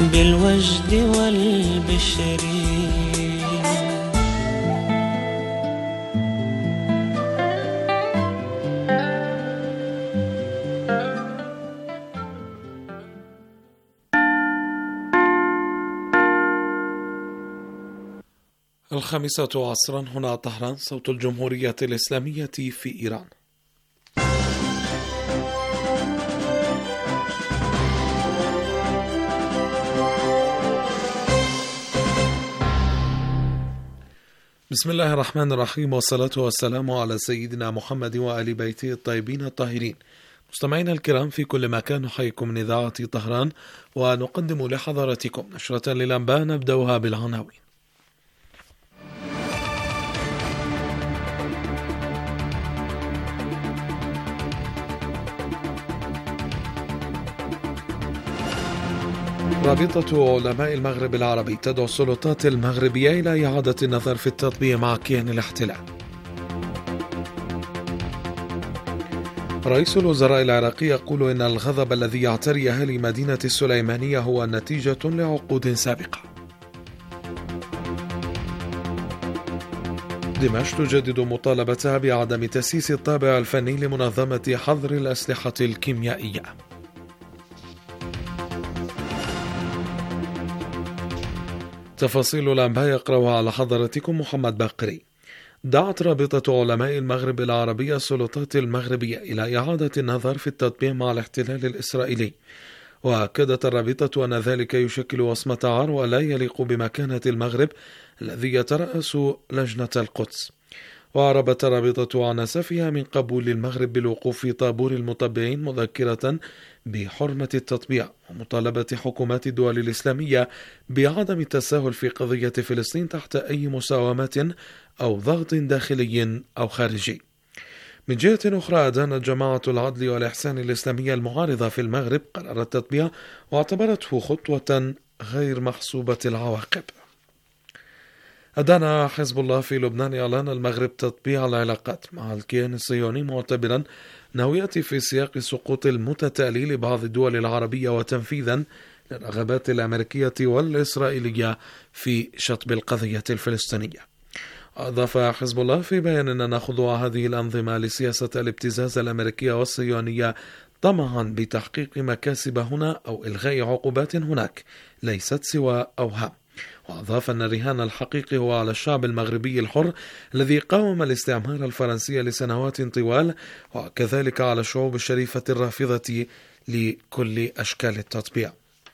بالوجد والبشر. الخامسة عصرا هنا طهران، صوت الجمهورية الإسلامية في إيران. بسم الله الرحمن الرحيم، والصلاة والسلام على سيدنا محمد وآل بيته الطيبين الطاهرين. مستمعينا الكرام في كل مكان، نحييكم من إذاعة طهران ونقدم لحضراتكم نشرة للأنباء نبدأها بالعناوين. رابطة علماء المغرب العربي تدعو السلطات المغربية إلى إعادة النظر في التطبيع مع كيان الاحتلال. رئيس الوزراء العراقي يقول إن الغضب الذي يعتري أهالي مدينة السليمانية هو نتيجة لعقود سابقة. دمشق تجدد مطالبتها بعدم تسييس الطابع الفني لمنظمة حظر الأسلحة الكيميائية. تفاصيل الأنباء يقرأها على حضراتكم محمد باقري. دعت رابطة علماء المغرب العربي السلطات المغربية إلى إعادة النظر في التطبيع مع الاحتلال الإسرائيلي، وأكدت الرابطة أن ذلك يشكل وصمة عار ولا يليق بمكانة المغرب الذي يترأس لجنة القدس. وأعربت الرابطة عن أسفها من قبول المغرب بالوقوف في طابور المطبعين، مذكرة بحرمة التطبيع ومطالبة حكومات الدول الإسلامية بعدم التساهل في قضية فلسطين تحت أي مساومة أو ضغط داخلي أو خارجي. من جهة أخرى، أدانت جماعة العدل والإحسان الإسلامية المعارضة في المغرب قرار التطبيع واعتبرته خطوة غير محسوبة العواقب. أدان حزب الله في لبنان إعلان المغرب تطبيع العلاقات مع الكيان الصهيوني، معتبرا أنه يأتي في سياق السقوط المتتالي لبعض الدول العربية وتنفيذا للرغبات الأمريكية والإسرائيلية في شطب القضية الفلسطينية. أضاف حزب الله في بيان أن خضوع هذه الأنظمة لسياسة الابتزاز الأمريكية والصهيونية طمعا بتحقيق مكاسب هنا أو إلغاء عقوبات هناك ليست سوى أوهام. وأضاف أن الرهان الحقيقي هو على الشعب المغربي الحر الذي قاوم الاستعمار الفرنسي لسنوات طوال، وكذلك على الشعوب الشريفة الرافضة لكل أشكال التطبيع.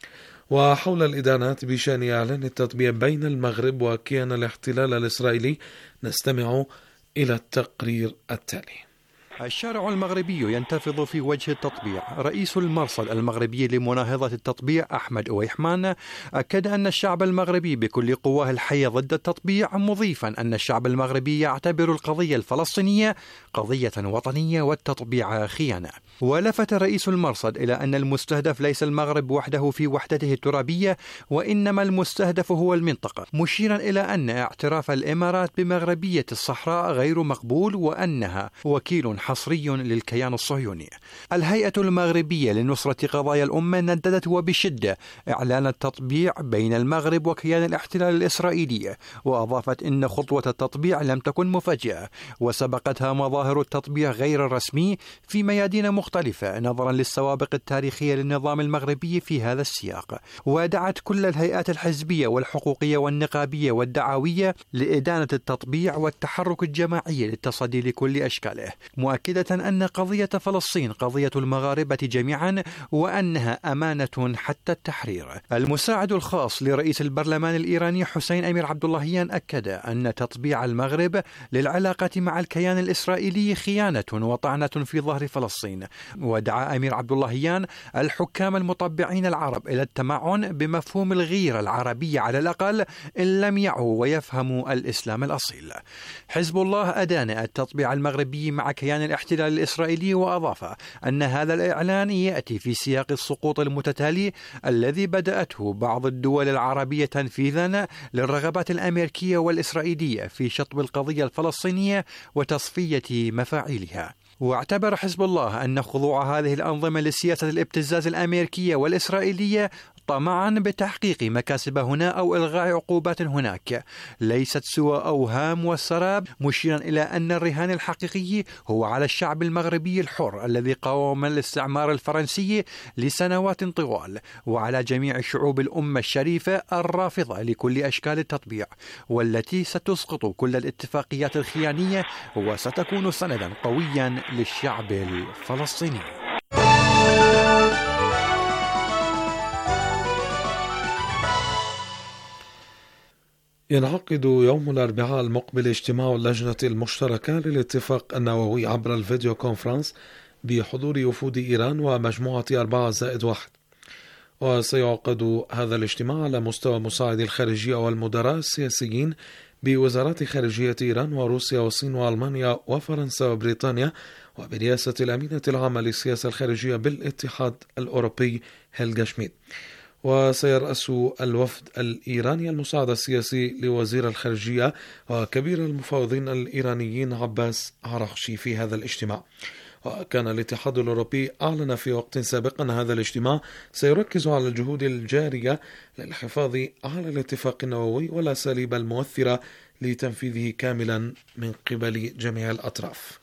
وحول الإدانات بشأن إعلان التطبيع بين المغرب وكيان الاحتلال الإسرائيلي نستمع إلى التقرير التالي. الشارع المغربي ينتفض في وجه التطبيع. رئيس المرصد المغربي لمناهضة التطبيع أحمد أويحمان أكد أن الشعب المغربي بكل قواه الحية ضد التطبيع، مضيفا أن الشعب المغربي يعتبر القضية الفلسطينية قضية وطنية والتطبيع خيانة. ولفت رئيس المرصد إلى أن المستهدف ليس المغرب وحده في وحدته الترابية، وإنما المستهدف هو المنطقة، مشيرا إلى أن اعتراف الإمارات بمغربية الصحراء غير مقبول وأنها وكيل حصري للكيان الصهيوني. الهيئة المغربية لنصرة قضايا الأمة نددت وبشدة إعلان التطبيع بين المغرب وكيان الاحتلال الإسرائيلي، وأضافت إن خطوة التطبيع لم تكن مفاجئة، وسبقتها مظاهر التطبيع غير الرسمي في ميادين مختلفة نظرا للسوابق التاريخية للنظام المغربي في هذا السياق. ودعت كل الهيئات الحزبية والحقوقية والنقابية والدعوية لإدانة التطبيع والتحرك الجماعي للتصدي لكل أشكاله، مؤكدة أن قضية فلسطين قضية المغاربة جميعا وأنها أمانة حتى التحرير. المساعد الخاص لرئيس البرلمان الإيراني حسين أمير عبداللهيان أكد أن تطبيع المغرب للعلاقة مع الكيان الإسرائيلي خيانة وطعنة في ظهر فلسطين. ودعا أمير عبداللهيان الحكام المطبعين العرب إلى التمعن بمفهوم الغيرة العربية على الأقل إن لم يعوا ويفهموا الإسلام الأصيل. حزب الله أدان التطبيع المغربي مع كيان الاحتلال الإسرائيلي، وأضاف أن هذا الإعلان يأتي في سياق السقوط المتتالي الذي بدأته بعض الدول العربية تنفيذا للرغبات الأمريكية والإسرائيلية في شطب القضية الفلسطينية وتصفية مفاعيلها. واعتبر حزب الله أن خضوع هذه الأنظمة لسياسة الابتزاز الأمريكية والإسرائيلية طمعا بتحقيق مكاسب هنا أو إلغاء عقوبات هناك، ليست سوى أوهام والسراب، مشيرا إلى أن الرهان الحقيقي هو على الشعب المغربي الحر الذي قاوم الاستعمار الفرنسي لسنوات طوال، وعلى جميع شعوب الأمة الشريفة الرافضة لكل أشكال التطبيع، والتي ستسقط كل الاتفاقيات الخيانية وستكون سندا قويا للشعب الفلسطيني. ينعقد يوم الأربعاء المقبل اجتماع اللجنة المشتركة للاتفاق النووي عبر الفيديو كونفرنس بحضور وفود إيران ومجموعة 4+1، وسيعقد هذا الاجتماع على مستوى مساعدي الخارجية والمدراء السياسيين بوزارات خارجية إيران وروسيا والصين وألمانيا وفرنسا وبريطانيا، وبرئاسة الأمينة العامة للسياسة الخارجية بالاتحاد الأوروبي هيلغا شميد. وسيرأس الوفد الإيراني المساعد السياسي لوزير الخارجية وكبير المفاوضين الإيرانيين عباس عراقشي في هذا الاجتماع. وكان الاتحاد الأوروبي أعلن في وقت سابق أن هذا الاجتماع سيركز على الجهود الجارية للحفاظ على الاتفاق النووي والأساليب المؤثرة لتنفيذه كاملا من قبل جميع الأطراف.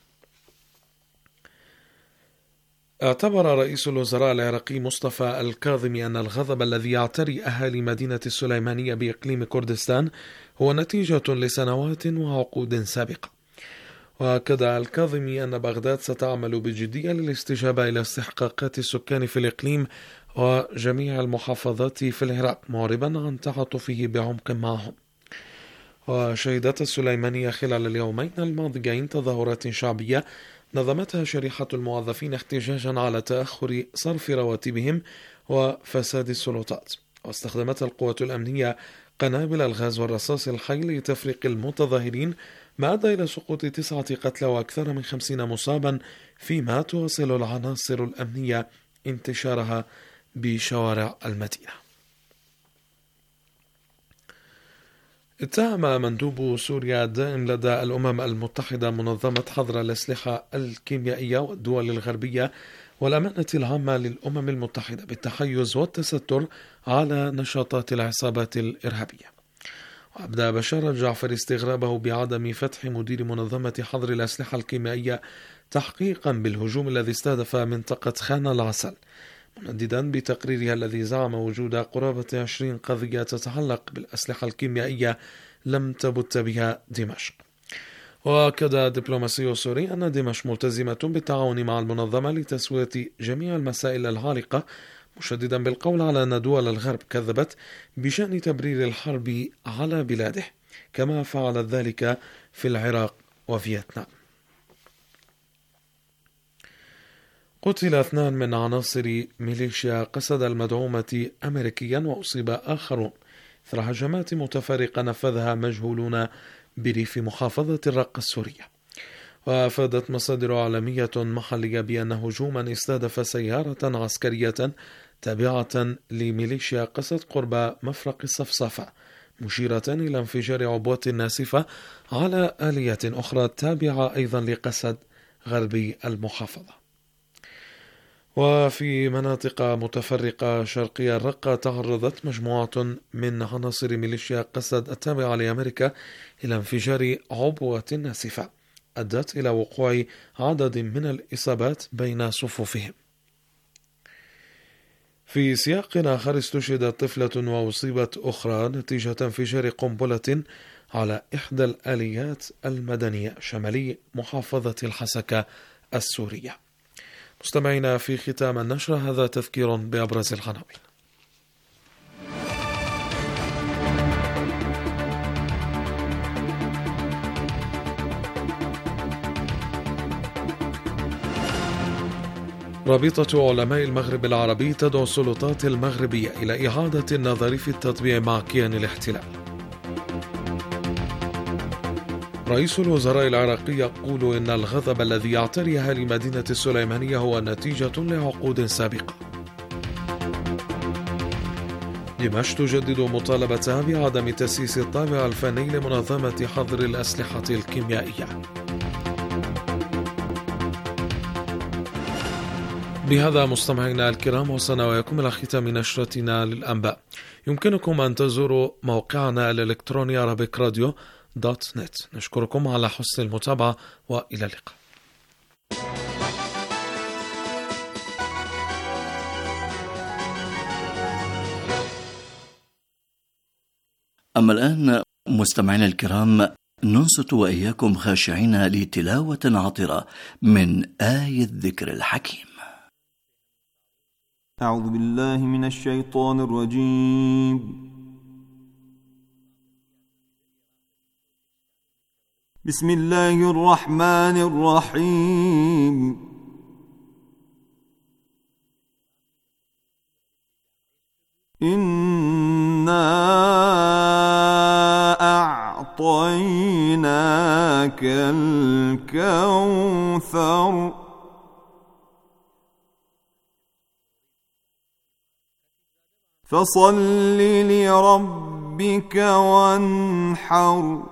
اعتبر رئيس الوزراء العراقي مصطفى الكاظمي أن الغضب الذي يعتري أهالي مدينة السليمانية بإقليم كردستان هو نتيجة لسنوات وعقود سابقة. وأكد الكاظمي أن بغداد ستعمل بجدية للاستجابة إلى استحقاقات السكان في الإقليم وجميع المحافظات في العراق، معربا عن تعاطفه بعمق معهم. وشهدت السليمانية خلال اليومين الماضيين تظاهرات شعبية نظمتها شريحة الموظفين احتجاجا على تأخر صرف رواتبهم وفساد السلطات، واستخدمت القوات الأمنية قنابل الغاز والرصاص الحي لتفريق المتظاهرين، ما أدى إلى سقوط 9 قتلى وأكثر من 50 مصابا، فيما تواصل العناصر الأمنية انتشارها بشوارع المدينة. اتهم مندوب سوريا الدائم لدى الأمم المتحدة منظمة حظر الأسلحة الكيميائية والدول الغربية والأمانة العامة للأمم المتحدة بالتحيز والتستر على نشاطات العصابات الإرهابية. وأبدى بشار الجعفري استغرابه بعدم فتح مدير منظمة حظر الأسلحة الكيميائية تحقيقا بالهجوم الذي استهدف منطقة خان العسل، منددا بتقريرها الذي زعم وجود قرابة 20 قضية تتعلق بالأسلحة الكيميائية لم تبت بها دمشق. وأكد الدبلوماسي السوري أن دمشق ملتزمة بالتعاون مع المنظمة لتسوية جميع المسائل العالقة، مشددا بالقول على أن دول الغرب كذبت بشأن تبرير الحرب على بلاده، كما فعلت ذلك في العراق وفيتنام. قتل 2 من عناصر ميليشيا قسد المدعومة أمريكيا، وأصيب آخرون إثر هجمات متفرقة نفذها مجهولون بريف محافظة الرقة السورية. وأفادت مصادر عالمية محلية بأن هجوما استهدف سيارة عسكرية تابعة لميليشيا قسد قرب مفرق الصفصفة، مشيرة إلى انفجار عبوة ناسفة على آلية أخرى تابعة أيضا لقسد غربي المحافظة. وفي مناطق متفرقة شرقية الرقة تعرضت مجموعة من عناصر ميليشيا قسد التابعة لأمريكا إلى انفجار عبوة ناسفة أدت إلى وقوع عدد من الإصابات بين صفوفهم. في سياق آخر استشهدت طفلة وأصيبت أخرى نتيجة انفجار قنبلة على إحدى الآليات المدنية شمالي محافظة الحسكة السورية. مستمعينا، في ختام النشرة هذا تذكير بأبرز العناوين. رابطة علماء المغرب العربي تدعو السلطات المغربية إلى إعادة النظر في التطبيع مع كيان الاحتلال. رئيس الوزراء العراقي يقول إن الغضب الذي يعتري أهالي مدينة السليمانية هو نتيجة لعقود سابقة. دمشق تجدد مطالبتها بعدم تأسيس الطابع الفني لمنظمة حظر الأسلحة الكيميائية. بهذا مستمعينا الكرام وصلنا وياكم إلى ختام نشرتنا للأنباء. يمكنكم أن تزوروا موقعنا الإلكتروني arabikradio.net. نشكركم على حسن المتابعة وإلى اللقاء. أما الآن مستمعينا الكرام ننصت وإياكم خاشعين لتلاوة عطرة من آية الذكر الحكيم. أعوذ بالله من الشيطان الرجيم. بسم الله الرحمن الرحيم. إنا أعطيناك الكوثر فصل لربك وانحر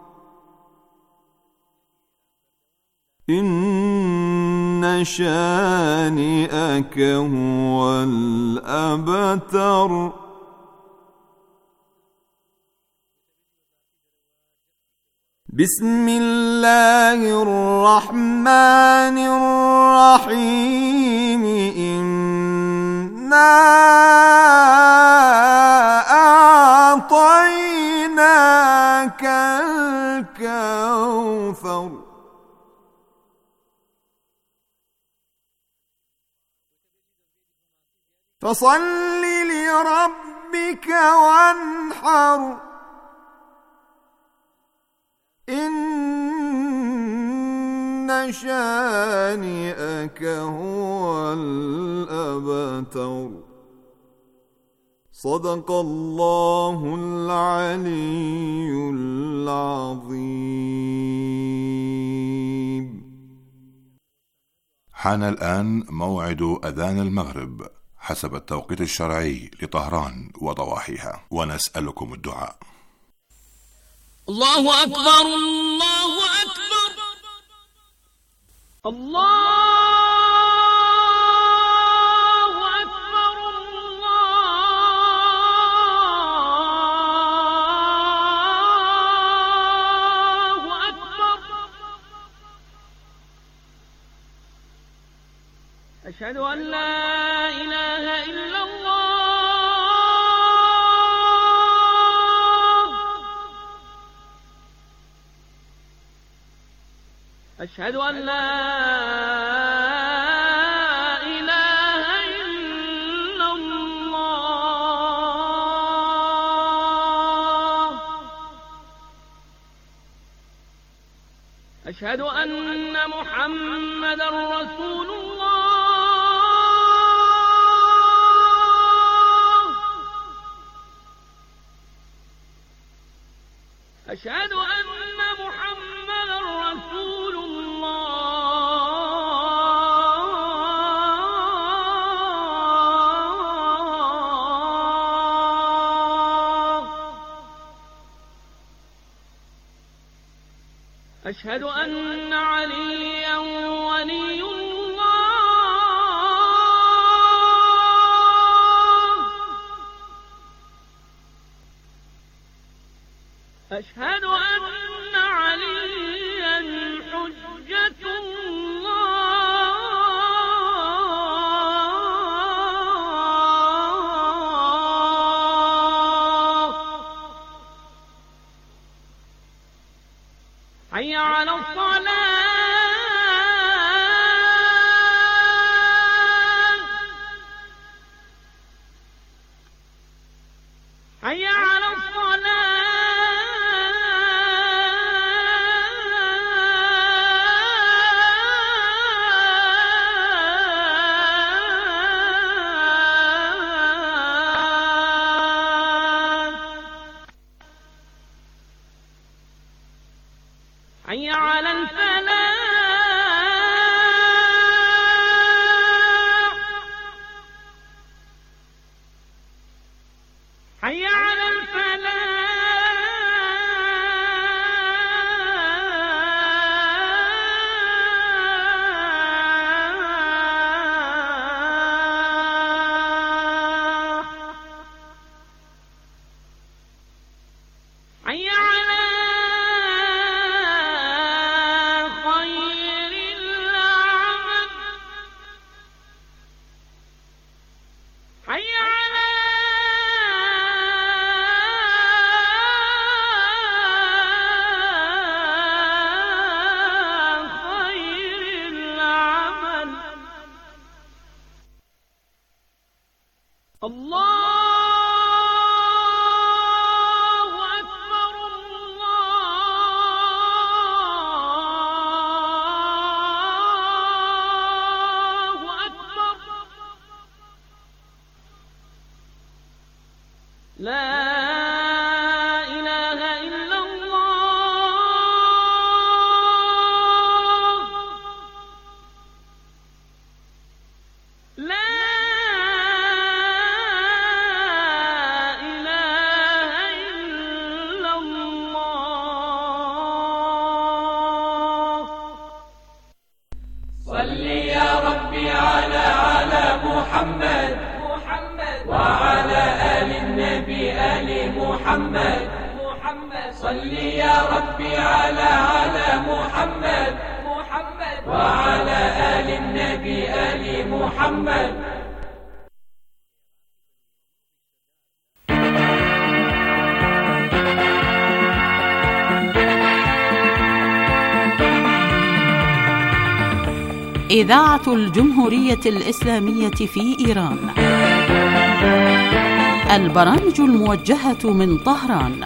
إن شانئك هو الأبتر. بسم الله الرحمن الرحيم. إنا أعطيناك الكوثر فصل لربك وانحر إن شانئك هو الأبتر. صدق الله العلي العظيم. حان الآن موعد أذان المغرب حسب التوقيت الشرعي لطهران وضواحيها، ونسألكم الدعاء. الله أكبر الله أكبر الله أكبر الله أكبر. أشهد أن لا إله إلا الله. أشهد أن لا إله إلا الله. أشهد أن محمدا رسول الله. أشهد أن محمدا رسول الله. أشهد أن عليا ولي الله. أشهد أن عليا حجة الله. حي على الصلاة. حي على الصلاة. حي على الفلاح. حي على الفلاح. إذاعة الجمهورية الإسلامية في إيران. البرامج الموجهة من طهران.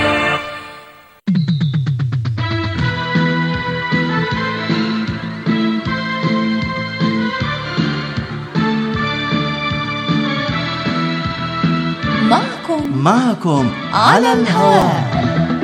معكم على الهواء.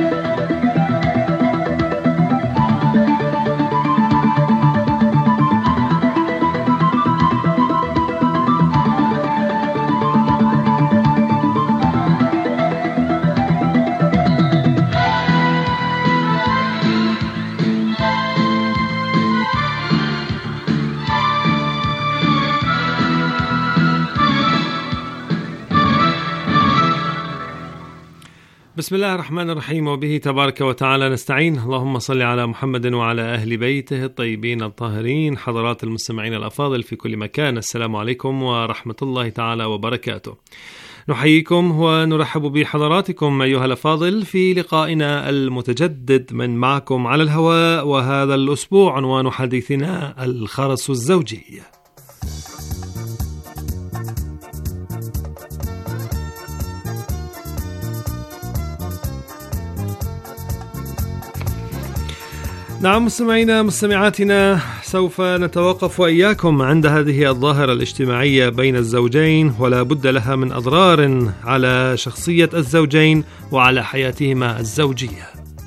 بسم الله الرحمن الرحيم، وبه تبارك وتعالى نستعين. اللهم صل على محمد وعلى أهل بيته الطيبين الطاهرين. حضرات المستمعين الأفاضل في كل مكان، السلام عليكم ورحمة الله تعالى وبركاته. نحييكم ونرحب بحضراتكم أيها الأفاضل في لقائنا المتجدد من معكم على الهواء، وهذا الأسبوع عنوان حديثنا الخرس الزوجي. نعم مستمعينا مستمعاتنا، سوف نتوقف وإياكم عند هذه الظاهرة الاجتماعية بين الزوجين، ولا بد لها من أضرار على شخصية الزوجين وعلى حياتهما الزوجية.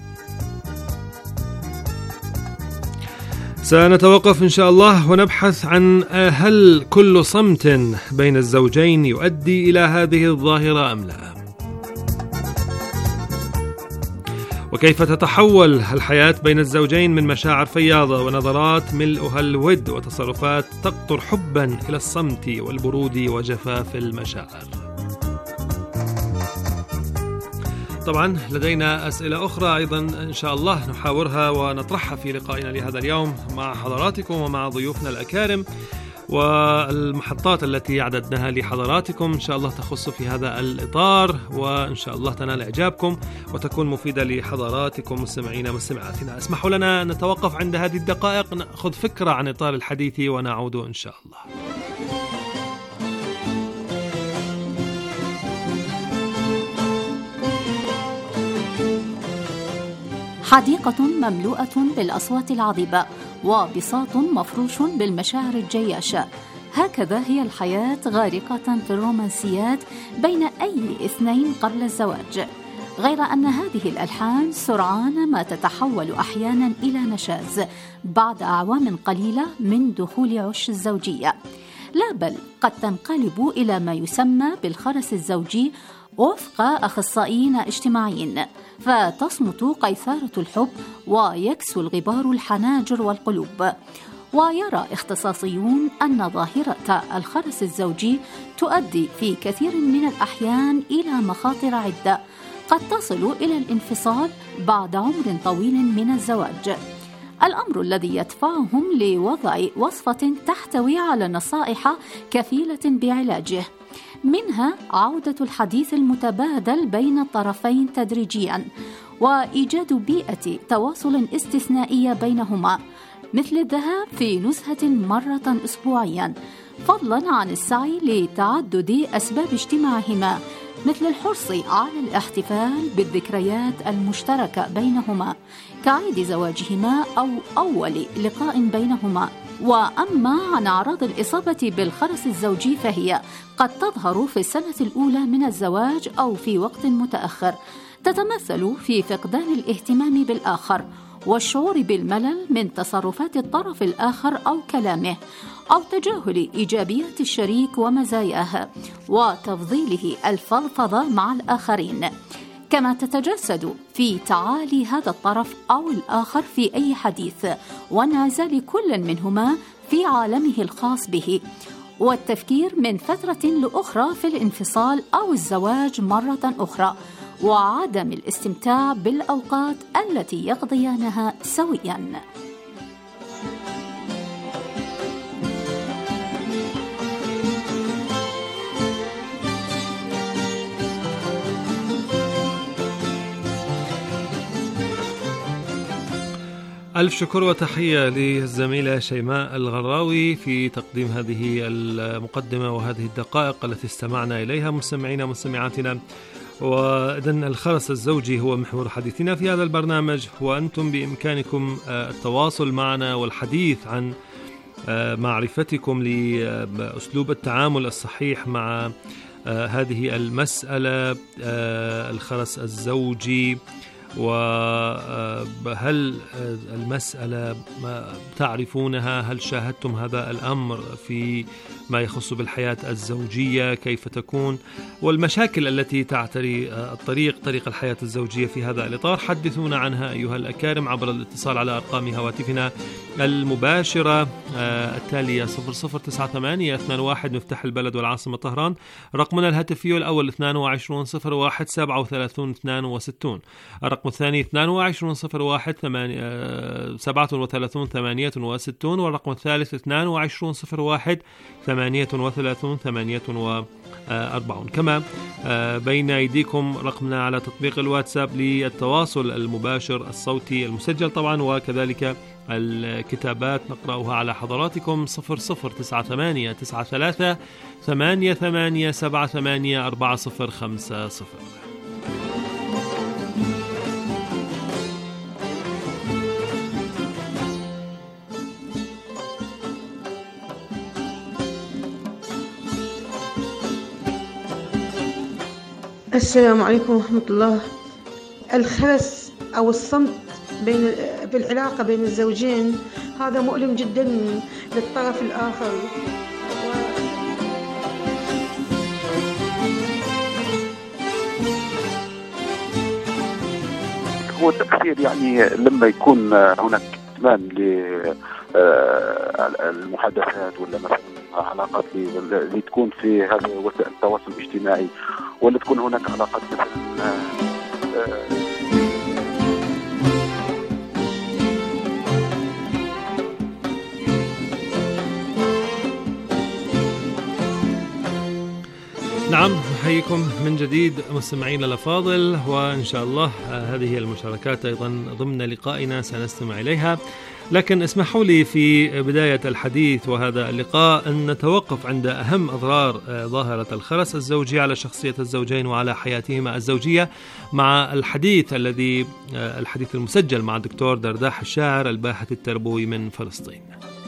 سنتوقف إن شاء الله ونبحث عن هل كل صمت بين الزوجين يؤدي إلى هذه الظاهرة أم لا، وكيف تتحول الحياة بين الزوجين من مشاعر فياضة ونظرات ملؤها الود وتصرفات تقطر حبا إلى الصمت والبرود وجفاف المشاعر. طبعا لدينا أسئلة أخرى أيضا إن شاء الله نحاورها ونطرحها في لقائنا لهذا اليوم مع حضراتكم ومع ضيوفنا الأكارم، والمحطات التي أعددناها لحضراتكم إن شاء الله تخص في هذا الإطار، وإن شاء الله تنال إعجابكم وتكون مفيدة لحضراتكم مستمعينا مستمعاتنا. اسمحوا لنا أن نتوقف عند هذه الدقائق، نأخذ فكرة عن إطار الحديث ونعود إن شاء الله. حديقة مملوءة بالأصوات العذبة وبساط مفروش بالمشاعر الجياشة، هكذا هي الحياة غارقة في الرومانسيات بين أي اثنين قبل الزواج، غير أن هذه الألحان سرعان ما تتحول أحيانا إلى نشاز بعد أعوام قليلة من دخول عش الزوجية، لا بل قد تنقلب إلى ما يسمى بالخرس الزوجي وفق أخصائيين اجتماعيين، فتصمت قيثارة الحب ويكسو الغبار الحناجر والقلوب. ويرى اختصاصيون أن ظاهرة الخرس الزوجي تؤدي في كثير من الأحيان إلى مخاطر عدة قد تصل إلى الانفصال بعد عمر طويل من الزواج، الأمر الذي يدفعهم لوضع وصفة تحتوي على نصائح كفيلة بعلاجه، منها عودة الحديث المتبادل بين الطرفين تدريجيا، وإيجاد بيئة تواصل استثنائية بينهما، مثل الذهاب في نزهة مرة أسبوعيا، فضلا عن السعي لتعدد أسباب اجتماعهما، مثل الحرص على الاحتفال بالذكريات المشتركة بينهما كعيد زواجهما أو أول لقاء بينهما. وأما عن أعراض الإصابة بالخرس الزوجي فهي قد تظهر في السنة الأولى من الزواج أو في وقت متأخر، تتمثل في فقدان الاهتمام بالآخر والشعور بالملل من تصرفات الطرف الآخر أو كلامه، أو تجاهل إيجابيات الشريك ومزاياه وتفضيله الفضفضة مع الآخرين، كما تتجسد في تعالي هذا الطرف أو الآخر في أي حديث وانعزال كل منهما في عالمه الخاص به، والتفكير من فترة لأخرى في الانفصال أو الزواج مرة أخرى، وعدم الاستمتاع بالأوقات التي يقضيانها سوياً. ألف شكر وتحية للزميلة شيماء الغراوي في تقديم هذه المقدمة وهذه الدقائق التي استمعنا إليها. مستمعينا ومستمعاتنا، وإذن الخرس الزوجي هو محور حديثنا في هذا البرنامج، وأنتم بإمكانكم التواصل معنا والحديث عن معرفتكم لأسلوب التعامل الصحيح مع هذه المسألة، الخرس الزوجي، وهل المسألة تعرفونها؟ هل شاهدتم هذا الأمر في ما يخص بالحياة الزوجية؟ كيف تكون؟ والمشاكل التي تعتري طريق الحياة الزوجية في هذا الإطار، حدثونا عنها أيها الأكارم عبر الاتصال على أرقام هواتفنا المباشرة التالية 009821 مفتاح البلد والعاصمة طهران، رقمنا الهاتفي الأول 2201 37 62، الرقم الثاني 2201 37 68، والرقم الثالث 2201 38 48. كما بين أيديكم رقمنا على تطبيق الواتساب للتواصل المباشر الصوتي المسجل طبعا، وكذلك الكتابات نقرأها على حضراتكم 009893 8878 4050. السلام عليكم ورحمة الله. الخرس أو الصمت في العلاقة بين الزوجين هذا مؤلم جدا للطرف الآخر. هو التأثير يعني لما يكون هناك كتمان للمحادثات ولا مثلا علاقات اللي تكون في هذا وسائل التواصل الاجتماعي، ولا تكون هناك علاقات مثلا نعم، نحييكم من جديد مستمعينا الأفاضل، وإن شاء الله هذه المشاركات أيضا ضمن لقائنا سنستمع إليها. لكن اسمحوا لي في بداية الحديث وهذا اللقاء أن نتوقف عند أهم أضرار ظاهرة الخرس الزوجي على شخصية الزوجين وعلى حياتهما الزوجية، مع الحديث المسجل مع الدكتور درداح الشاعر الباحث التربوي من فلسطين.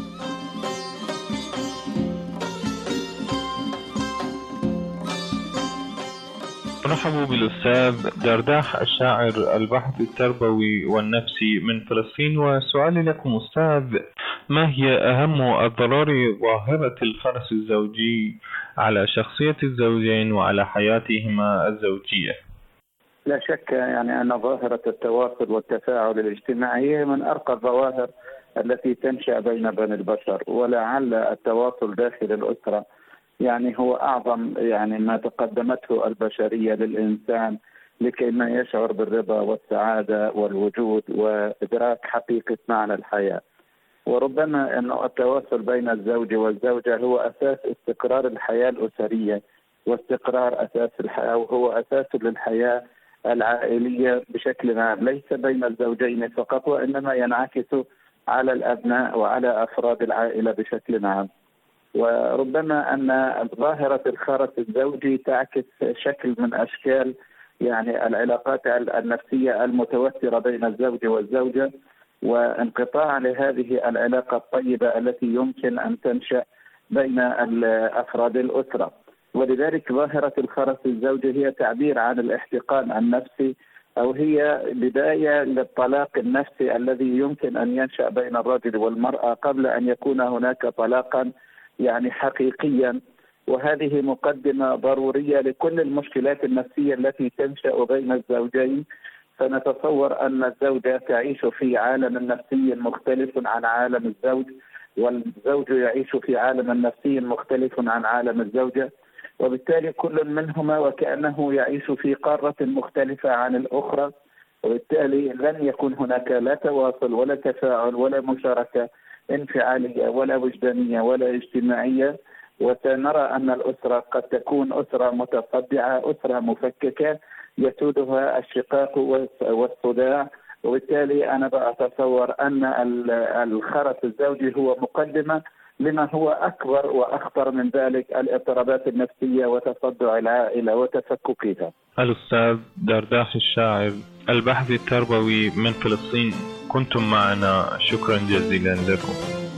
نرحب بالأستاذ درداح الشاعر الباحث التربوي والنفسي من فلسطين. وسؤالي لكم أستاذ، ما هي أهم أضرار ظاهرة الخرس الزوجي على شخصية الزوجين وعلى حياتهما الزوجية؟ لا شك يعني أن ظاهرة التواصل والتفاعل الاجتماعي من أرقى الظواهر التي تنشأ بين بني البشر، ولعل التواصل داخل الأسرة يعني هو أعظم يعني ما تقدمته البشرية للإنسان لكي ما يشعر بالرضا والسعادة والوجود وإدراك حقيقة معنى الحياة. وربما أن التواصل بين الزوج والزوجة هو أساس استقرار الحياة الأسرية واستقرار أساس الحياة، وهو أساس للحياة العائلية بشكل عام، ليس بين الزوجين فقط وإنما ينعكس على الأبناء وعلى أفراد العائلة بشكل عام. وربما أن ظاهرة الخرس الزوجي تعكس شكل من أشكال يعني العلاقات النفسية المتوترة بين الزوج والزوجة، وانقطاع لهذه العلاقة الطيبة التي يمكن أن تنشأ بين أفراد الأسرة. ولذلك ظاهرة الخرس الزوجي هي تعبير عن الاحتقان النفسي، أو هي بداية للطلاق النفسي الذي يمكن أن ينشأ بين الرجل والمرأة قبل أن يكون هناك طلاقا يعني حقيقيا. وهذه مقدمة ضرورية لكل المشكلات النفسية التي تنشأ بين الزوجين. فنتصور أن الزوجة تعيش في عالم نفسي مختلف عن عالم الزوج، والزوج يعيش في عالم نفسي مختلف عن عالم الزوجة، وبالتالي كل منهما وكأنه يعيش في قارة مختلفة عن الأخرى، وبالتالي لن يكون هناك لا تواصل ولا تفاعل ولا مشاركة انفعالية ولا وجدانية ولا اجتماعية. وسنرى أن الأسرة قد تكون أسرة متصدعة، أسرة مفككة يسودها الشقاق والصداع. وبالتالي أنا بأتصور أن الخرس الزوجي هو مقدمة لما هو أكبر وأخطر من ذلك، الاضطرابات النفسية وتصدع العائلة وتفككها. الأستاذ درداح الشاعر البحث التربوي من فلسطين، كنتم معنا، شكرا جزيلا لكم.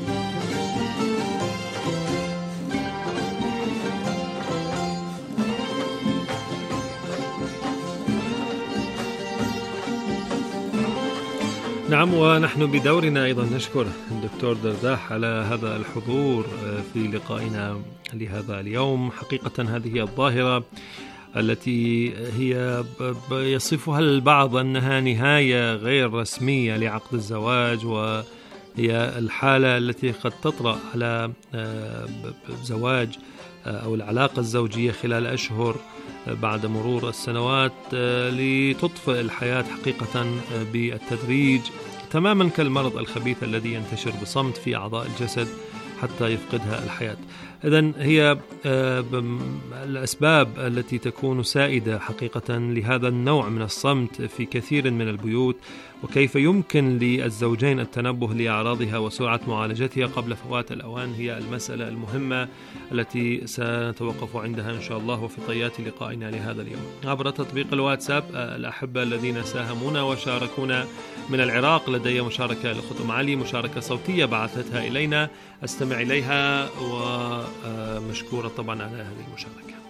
نعم، ونحن بدورنا أيضا نشكر الدكتور درداح على هذا الحضور في لقائنا لهذا اليوم. حقيقة هذه الظاهرة التي هي يصفها البعض أنها نهاية غير رسمية لعقد الزواج، وهي الحالة التي قد تطرأ على زواج أو العلاقة الزوجية خلال أشهر بعد مرور السنوات لتطفئ الحياة حقيقة بالتدريج، تماما كالمرض الخبيث الذي ينتشر بصمت في أعضاء الجسد حتى يفقدها الحياة. إذن هي الأسباب التي تكون سائدة حقيقة لهذا النوع من الصمت في كثير من البيوت، وكيف يمكن للزوجين التنبه لأعراضها وسرعة معالجتها قبل فوات الأوان هي المسألة المهمة التي سنتوقف عندها إن شاء الله وفي طيات لقائنا لهذا اليوم. عبر تطبيق الواتساب الأحبة الذين ساهمونا وشاركونا من العراق، لدي مشاركة لأخت أم علي، مشاركة صوتية بعثتها إلينا، أستمع إليها ومشكورة طبعا على هذه المشاركة.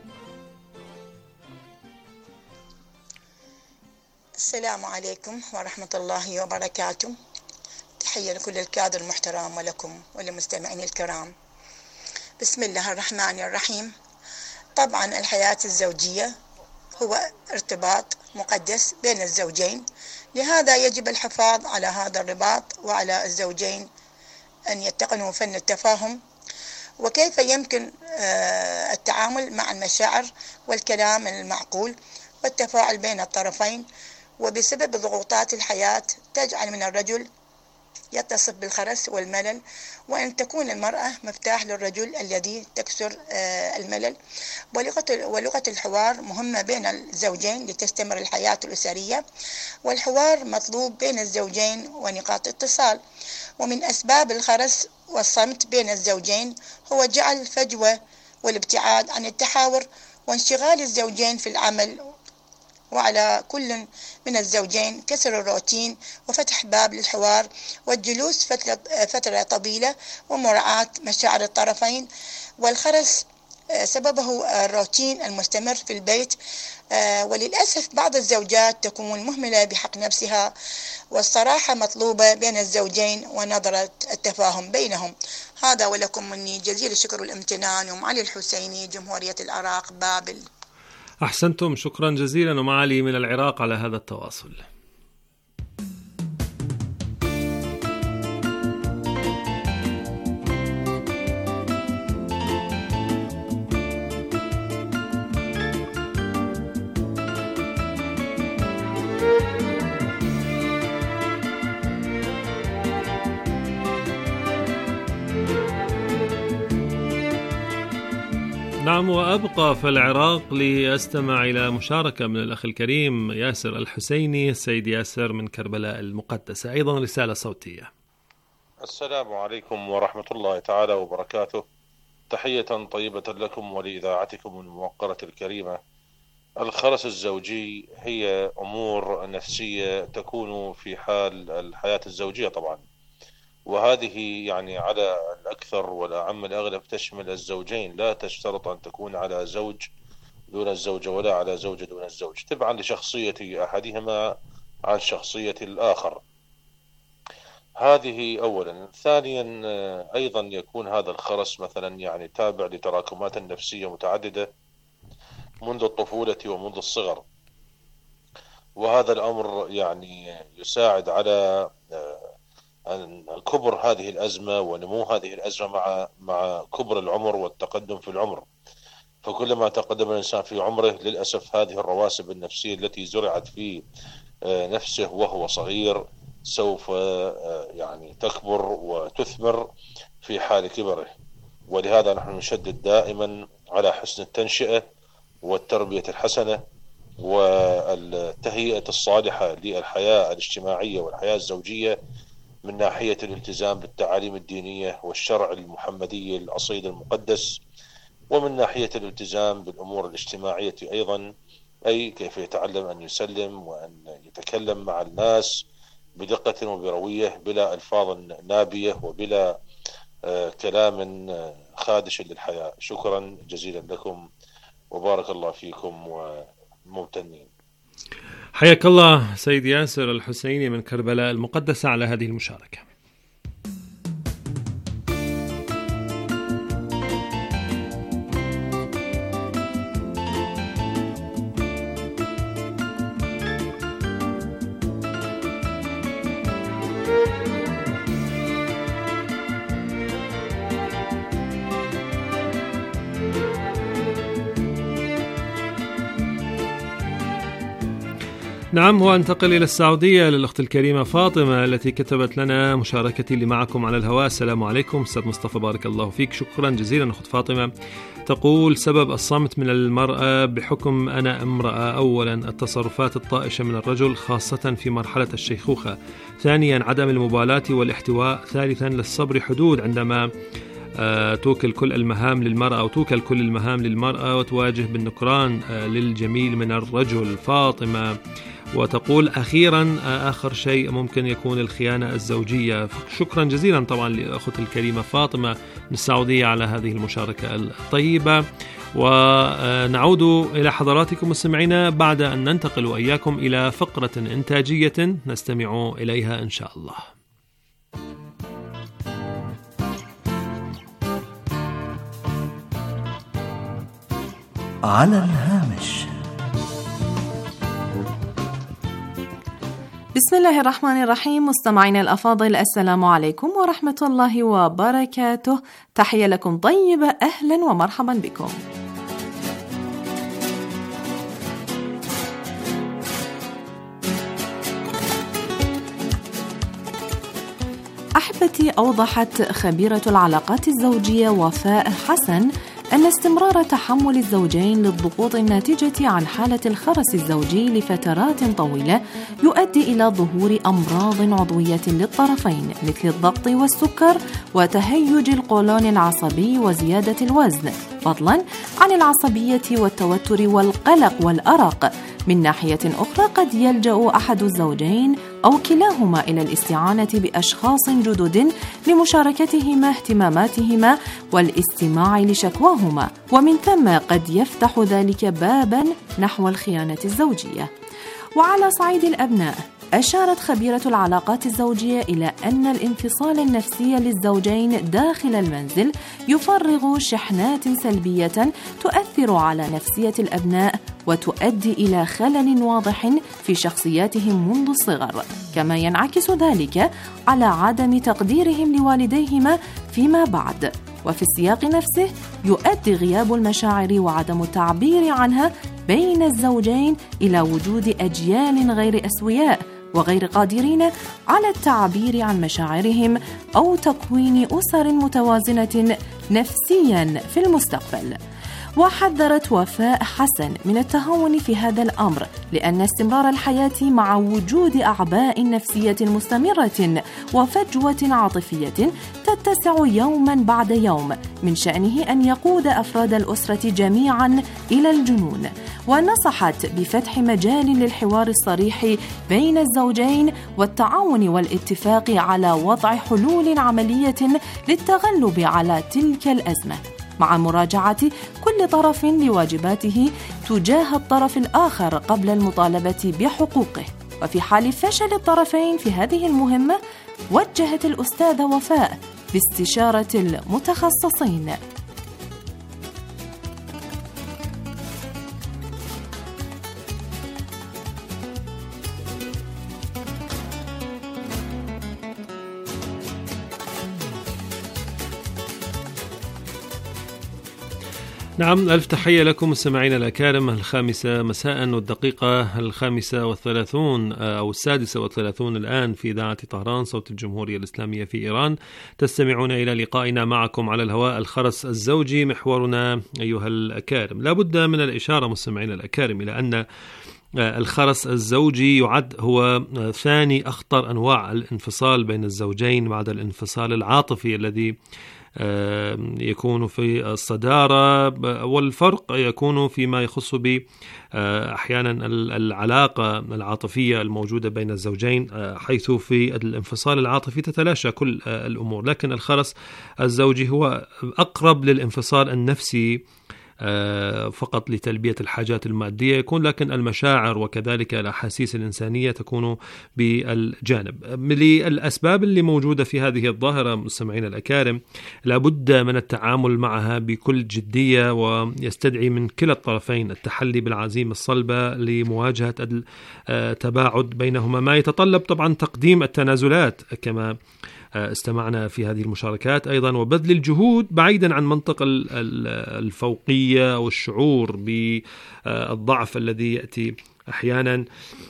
السلام عليكم ورحمة الله وبركاته. تحية لكل الكادر المحترم ولكم ولمستمعين الكرام. بسم الله الرحمن الرحيم. طبعا الحياة الزوجية هو ارتباط مقدس بين الزوجين، لهذا يجب الحفاظ على هذا الرباط وعلى الزوجين أن يتقنوا فن التفاهم. وكيف يمكن التعامل مع المشاعر والكلام المعقول والتفاعل بين الطرفين. وبسبب ضغوطات الحياة تجعل من الرجل يتصف بالخرس والملل، وأن تكون المرأة مفتاح للرجل الذي تكسر الملل. ولغة الحوار مهمة بين الزوجين لتستمر الحياة الأسرية، والحوار مطلوب بين الزوجين ونقاط اتصال. ومن أسباب الخرس والصمت بين الزوجين هو جعل فجوة والابتعاد عن التحاور وانشغال الزوجين في العمل. وعلى كل من الزوجين كسر الروتين وفتح باب للحوار والجلوس فترة طويلة ومراعاة مشاعر الطرفين. والخرس سببه الروتين المستمر في البيت، وللأسف بعض الزوجات تكون مهملة بحق نفسها، والصراحة مطلوبة بين الزوجين ونظرة التفاهم بينهم. هذا ولكم مني جزيل الشكر والامتنان. أم علي الحسيني، جمهورية العراق، بابل. أحسنتم، شكرا جزيلا أم علي من العراق على هذا التواصل. نعم، وأبقى في العراق لأستمع إلى مشاركة من الأخ الكريم ياسر الحسيني. السيد ياسر من كربلاء المقدسة، أيضا رسالة صوتية. السلام عليكم ورحمة الله تعالى وبركاته. تحية طيبة لكم ولإذاعتكم الموقرة الكريمة. الخرس الزوجي هي أمور نفسية تكون في حال الحياة الزوجية طبعا، وهذه يعني على الأكثر والأعم الأغلب تشمل الزوجين، لا تشترط أن تكون على زوج دون الزوجة ولا على زوجة دون الزوج، تبعا لشخصية أحدهما عن شخصية الآخر. هذه أولا. ثانيا أيضا يكون هذا الخرس مثلا يعني تابع لتراكمات نفسية متعددة منذ الطفولة ومنذ الصغر، وهذا الأمر يعني يساعد على كبر هذه الأزمة ونمو هذه الأزمة مع كبر العمر والتقدم في العمر. فكلما تقدم الإنسان في عمره للأسف هذه الرواسب النفسية التي زرعت في نفسه وهو صغير سوف يعني تكبر وتثمر في حال كبره. ولهذا نحن نشدد دائما على حسن التنشئة والتربية الحسنة والتهيئة الصالحة للحياة الاجتماعية والحياة الزوجية من ناحية الالتزام بالتعاليم الدينية والشرع المحمدي الأصيل المقدس، ومن ناحية الالتزام بالأمور الاجتماعية أيضا، أي كيف يتعلم أن يسلم وأن يتكلم مع الناس بدقة وبروية بلا ألفاظ نابية وبلا كلام خادش للحياة. شكرا جزيلا لكم وبارك الله فيكم وممتنين. حياك الله سيد ياسر الحسيني من كربلاء المقدسة على هذه المشاركة. نعم، وانتقل إلى السعودية للأخت الكريمة فاطمة التي كتبت لنا مشاركتي اللي معكم على الهواء. السلام عليكم أستاذ مصطفى، بارك الله فيك. شكرا جزيلا أخت فاطمة. تقول: سبب الصمت من المرأة بحكم أنا امرأة. أولا التصرفات الطائشة من الرجل خاصة في مرحلة الشيخوخة. ثانيا عدم المبالاة والاحتواء. ثالثا للصبر حدود عندما توكل كل المهام للمرأة أو توكل كل المهام للمرأة وتواجه بالنكران للجميل من الرجل. فاطمة. وتقول أخيرا آخر شيء ممكن يكون الخيانة الزوجية. شكرا جزيلا طبعا لأخت الكريمة فاطمة من السعودية على هذه المشاركة الطيبة. ونعود إلى حضراتكم مستمعينا بعد أن ننتقل وإياكم إلى فقرة إنتاجية نستمع إليها إن شاء الله. على الهامش. بسم الله الرحمن الرحيم. مستمعينا الأفاضل، السلام عليكم ورحمة الله وبركاته. تحية لكم طيبة، أهلا ومرحبا بكم. أحبتي، أوضحت خبيرة العلاقات الزوجية وفاء حسن أن استمرار تحمل الزوجين للضغوط الناتجة عن حالة الخرس الزوجي لفترات طويلة يؤدي إلى ظهور أمراض عضوية للطرفين مثل الضغط والسكر وتهيج القولون العصبي وزيادة الوزن، فضلا عن العصبية والتوتر والقلق والأرق. من ناحية أخرى قد يلجأ أحد الزوجين أو كلاهما إلى الاستعانة بأشخاص جدد لمشاركتهما اهتماماتهما والاستماع لشكواهما، ومن ثم قد يفتح ذلك بابا نحو الخيانة الزوجية. وعلى صعيد الأبناء، أشارت خبيرة العلاقات الزوجية إلى أن الانفصال النفسي للزوجين داخل المنزل يفرغ شحنات سلبية تؤثر على نفسية الأبناء وتؤدي إلى خلل واضح في شخصياتهم منذ الصغر، كما ينعكس ذلك على عدم تقديرهم لوالديهما فيما بعد. وفي السياق نفسه يؤدي غياب المشاعر وعدم التعبير عنها بين الزوجين إلى وجود أجيال غير أسوياء وغير قادرين على التعبير عن مشاعرهم أو تكوين أسر متوازنة نفسيا في المستقبل. وحذرت وفاء حسن من التهاون في هذا الأمر، لأن استمرار الحياة مع وجود أعباء نفسية مستمرة وفجوة عاطفية تتسع يوما بعد يوم من شأنه أن يقود أفراد الأسرة جميعا إلى الجنون. ونصحت بفتح مجال للحوار الصريح بين الزوجين والتعاون والاتفاق على وضع حلول عملية للتغلب على تلك الأزمة، مع مراجعة كل طرف لواجباته تجاه الطرف الآخر قبل المطالبة بحقوقه. وفي حال فشل الطرفين في هذه المهمة وجهت الأستاذة وفاء باستشارة المتخصصين. نعم، ألف تحية لكم مستمعينا الأكارم. 5 مساء والدقيقة 35 أو 36 الآن في إذاعة طهران صوت الجمهورية الإسلامية في إيران. تستمعون إلى لقائنا معكم على الهواء، الخرس الزوجي محورنا أيها الأكارم. لا بد من الإشارة مستمعينا الأكارم إلى أن الخرس الزوجي يعد هو ثاني أخطر أنواع الانفصال بين الزوجين بعد الانفصال العاطفي الذي يكون في الصدارة، والفرق يكون فيما يخص أحيانا العلاقة العاطفية الموجودة بين الزوجين، حيث في الانفصال العاطفي تتلاشى كل الأمور، لكن الخرس الزوجي هو أقرب للانفصال النفسي فقط لتلبية الحاجات المادية يكون، لكن المشاعر وكذلك الأحاسيس الإنسانية تكون بالجانب. للأسباب اللي موجودة في هذه الظاهرة مستمعين الأكارم لابد من التعامل معها بكل جدية، ويستدعي من كلا الطرفين التحلي بالعزيمة الصلبة لمواجهة التباعد بينهما، ما يتطلب طبعا تقديم التنازلات كما استمعنا في هذه المشاركات أيضا، وبذل الجهود بعيدا عن منطق الفوقية أو الشعور بالضعف الذي يأتي أحيانا.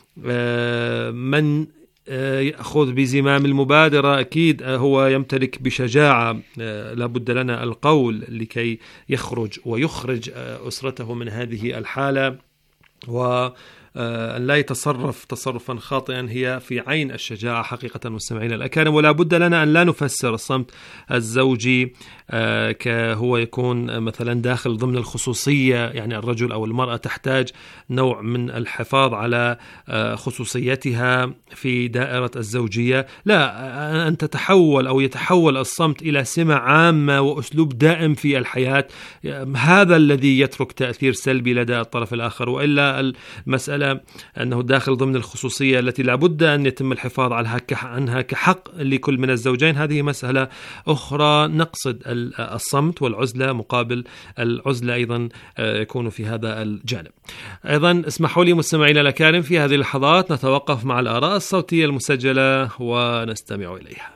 من يأخذ بزمام المبادرة أكيد هو يمتلك بشجاعة، لابد لنا القول لكي يخرج أسرته من هذه الحالة، و أن لا يتصرف تصرفا خاطئا هي في عين الشجاعة حقيقة مستمعين الأكارم. ولا بد لنا أن لا نفسر الصمت الزوجي كهو يكون مثلا داخل ضمن الخصوصية، يعني الرجل أو المرأة تحتاج نوع من الحفاظ على خصوصيتها في دائرة الزوجية، لا، أن تتحول أو يتحول الصمت إلى سمة عامة وأسلوب دائم في الحياة، هذا الذي يترك تأثير سلبي لدى الطرف الآخر. وإلا المسألة أنه داخل ضمن الخصوصية التي لابد أن يتم الحفاظ عنها كحق لكل من الزوجين، هذه مسألة أخرى. نقصد الصمت والعزلة مقابل العزلة أيضا يكون في هذا الجانب. أيضا اسمحوا لي مستمعينا الأكارم في هذه اللحظات نتوقف مع الآراء الصوتية المسجلة ونستمع إليها.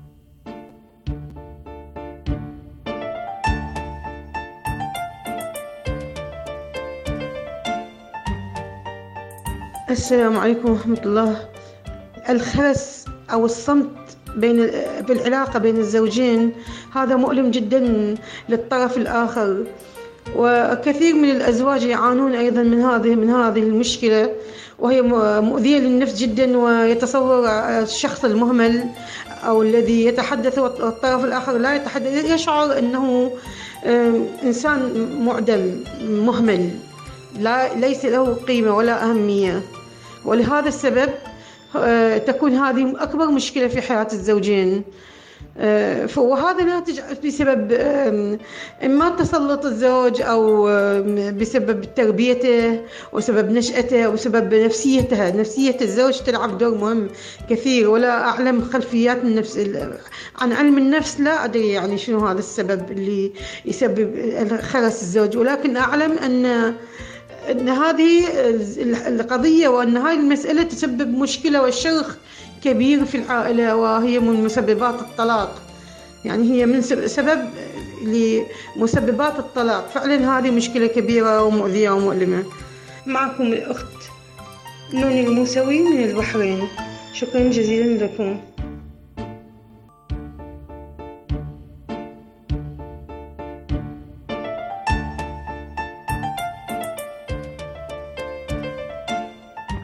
السلام عليكم ورحمة الله. الخرس أو الصمت بالعلاقة بين الزوجين هذا مؤلم جدا للطرف الآخر، وكثير من الأزواج يعانون أيضا من هذه المشكلة، وهي مؤذية للنفس جدا. ويتصور الشخص المهمل أو الذي يتحدث والطرف الآخر لا يتحدث يشعر أنه إنسان معدل مهمل ليس له قيمة ولا أهمية، ولهذا السبب تكون هذه أكبر مشكلة في حياة الزوجين. وهذا ناتج بسبب إما تسلط الزوج أو بسبب تربيته وسبب نشأته وسبب نفسيته. نفسية الزوج تلعب دور مهم كثير، ولا أعلم خلفيات النفس عن علم النفس، لا أدري يعني شنو هذا السبب اللي يسبب خرس الزوج، ولكن أعلم أن هذه القضية وأن هذه المسألة تسبب مشكلة وشرخ كبير في العائلة، وهي من مسببات الطلاق. يعني هي من سبب لمسببات الطلاق. فعلا هذه مشكلة كبيرة ومؤذية ومؤلمة. معكم الأخت نوني الموسوي من البحرين. شكرا جزيلا لكم.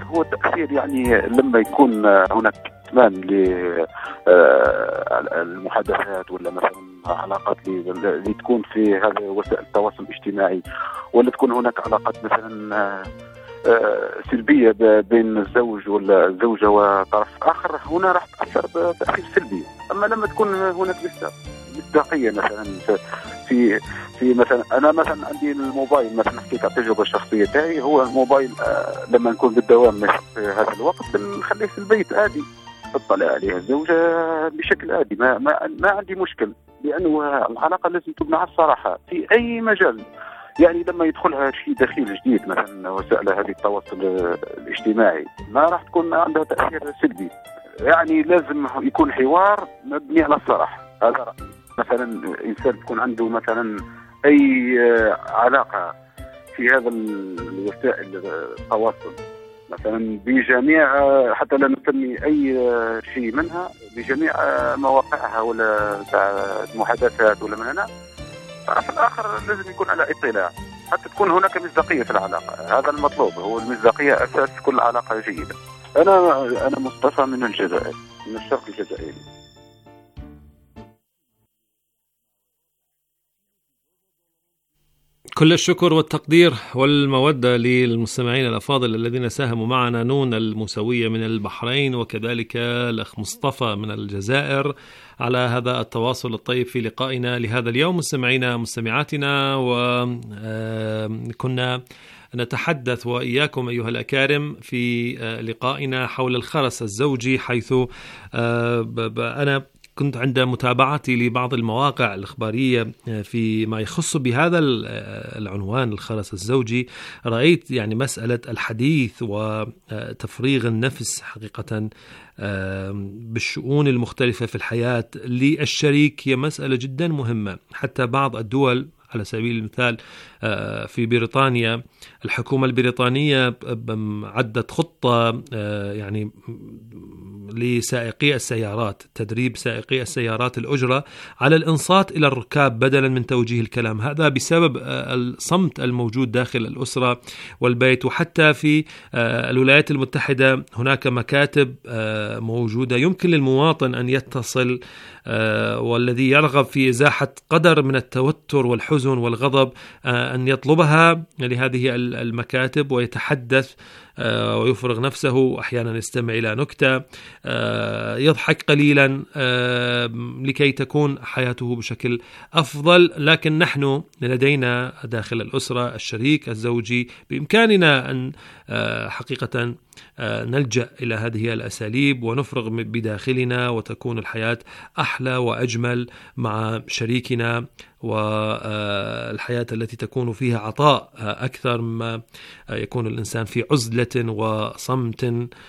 هو التأثير يعني لما يكون هناك كتمان للمحادثات ولا مثلا علاقات اللي تكون في هذه وسائل التواصل الاجتماعي، ولا تكون هناك علاقات مثلا سلبية بين الزوج ولا الزوجة وطرف آخر، هنا راح تأثر بتأثير سلبي. أما لما تكون هناك مصداقية مثلا في مثلا أنا مثلا عندي الموبايل مثلا، نحكي على التجربة الشخصية تاعي، هو الموبايل لما نكون بالدوام في هذا الوقت نخليه في البيت عادي، تطلع عليها الزوجة بشكل عادي، ما عندي مشكل، لأنه العلاقة لازم تبنى على الصراحة في أي مجال. يعني لما يدخلها شيء دخيل جديد مثلا وسائل هذه التواصل الاجتماعي، ما راح تكون عندها تأثير سلبي. يعني لازم يكون حوار مبني على الصراحة. هذا رأيي. مثلا إنسان تكون عنده مثلا أي علاقة في هذا الوسائل التواصل مثلا بجميع، حتى لا نسمي أي شيء منها، بجميع مواقعها ولا المحادثات ولا من هنا، في الآخر لازم يكون على اطلاع حتى تكون هناك مصداقية في العلاقة. هذا المطلوب، هو المصداقية أساس كل علاقة جيدة. أنا مصطفى من الجزائر، من الشرق الجزائري. كل الشكر والتقدير والمودة للمستمعين الأفاضل الذين ساهموا معنا، نون الموسوية من البحرين وكذلك الأخ مصطفى من الجزائر، على هذا التواصل الطيب في لقائنا لهذا اليوم. مستمعينا مستمعاتنا، وكنا نتحدث وإياكم أيها الأكارم في لقائنا حول الخرس الزوجي، حيث أنا كنت عند متابعتي لبعض المواقع الإخبارية فيما يخص بهذا العنوان الخرس الزوجي، رأيت يعني مسألة الحديث وتفريغ النفس حقيقة بالشؤون المختلفة في الحياة للشريك هي مسألة جدا مهمة. حتى بعض الدول على سبيل المثال في بريطانيا، الحكومة البريطانية عدت خطة يعني لسائقي السيارات، تدريب سائقي السيارات الأجرة على الإنصات إلى الركاب بدلا من توجيه الكلام، هذا بسبب الصمت الموجود داخل الأسرة والبيت. وحتى في الولايات المتحدة هناك مكاتب موجودة يمكن للمواطن أن يتصل، والذي يرغب في إزاحة قدر من التوتر والحزن والغضب أن يطلبها لهذه المكاتب ويتحدث ويفرغ نفسه، أحيانا يستمع إلى نكتة، يضحك قليلا لكي تكون حياته بشكل أفضل. لكن نحن لدينا داخل الأسرة الشريك الزوجي بإمكاننا أن حقيقة نلجأ إلى هذه الأساليب ونفرغ بداخلنا، وتكون الحياة أحلى وأجمل مع شريكنا، والحياة التي تكون فيها عطاء أكثر مما يكون الإنسان في عزلة وصمت،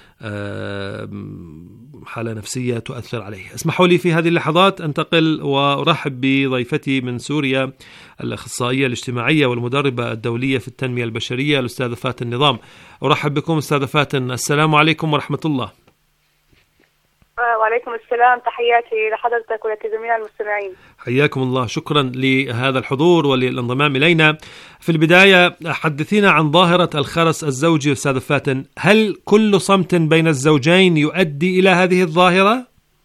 حالة نفسية تؤثر عليه. اسمحوا لي في هذه اللحظات أنتقل وأرحب بضيفتي من سوريا، الأخصائية الاجتماعية والمدربة الدولية في التنمية البشرية، الأستاذة فاتن نظام. أرحب بكم أستاذة فاتن، السلام عليكم ورحمة الله. وعليكم السلام، تحياتي لحضرتك ولجميع المستمعين. حياكم الله، شكرا لهذا الحضور وللانضمام إلينا. في البداية حدثينا عن ظاهرة الخرس الزوجي أستاذ فاتن، هل كل صمت بين الزوجين يؤدي إلى هذه الظاهرة؟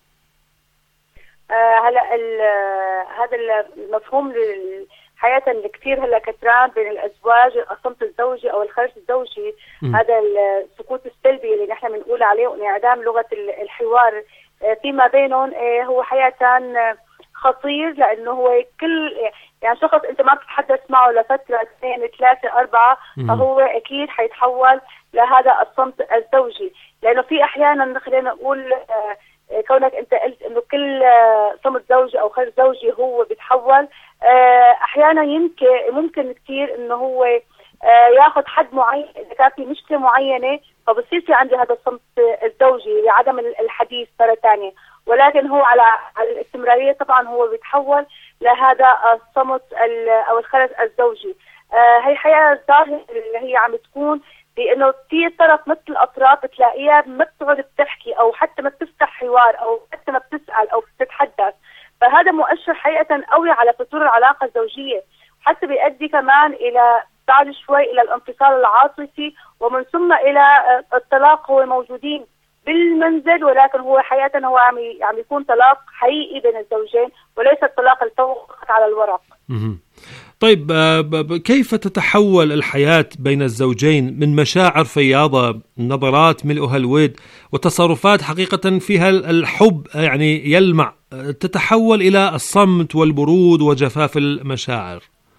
هلا هذا المفهوم حياة كثير هلا كثران بين الأزواج، الصمت الزوجي أو الخرس الزوجي، هذا السكوت السلبي اللي نحن بنقول عليه وانعدام لغة الحوار فيما بينهم، هو حقيقة خطير، لأنه هو كل يعني شخص أنت ما بتتحدث معه لفترة 2 3 4 فهو أكيد حيتحول لهذا الصمت الزوجي. لأنه في أحيانا خلينا نقول كونك أنت قلت إنه كل صمت زوجي أو خرس زوجي هو بيتحول، أحيانا ممكن كتير إنه هو ياخذ حد معين إذا كان في مشكلة معينة، فبصير في عنده هذا الصمت الزوجي لعدم الحديث مرة ثانية، ولكن هو على الاستمرارية طبعا هو بيتحول لهذا الصمت أو الخرس الزوجي. هي حقيقة ظاهرة اللي هي عم تكون بأنه في طرف مثل الأطراف بتلاقيها ما بتقعد بتحكي أو حتى ما بتفتح حوار أو حتى ما بتسأل أو بتتحدث، فهذا مؤشر حقيقة قوي على فتور العلاقة الزوجية، حتى بيؤدي كمان إلى بعد شوي إلى الانفصال العاطفي، ومن ثم إلى الطلاق. هو موجودين بالمنزل، ولكن هو حقيقة هو عم يكون طلاق حقيقي بين الزوجين وليس الطلاق الفقط على الورق. طيب، كيف تتحول الحياة بين الزوجين من مشاعر فياضة، نظرات ملؤها الود، وتصرفات حقيقة فيها الحب يعني يلمع، تتحول إلى الصمت والبرود وجفاف المشاعر؟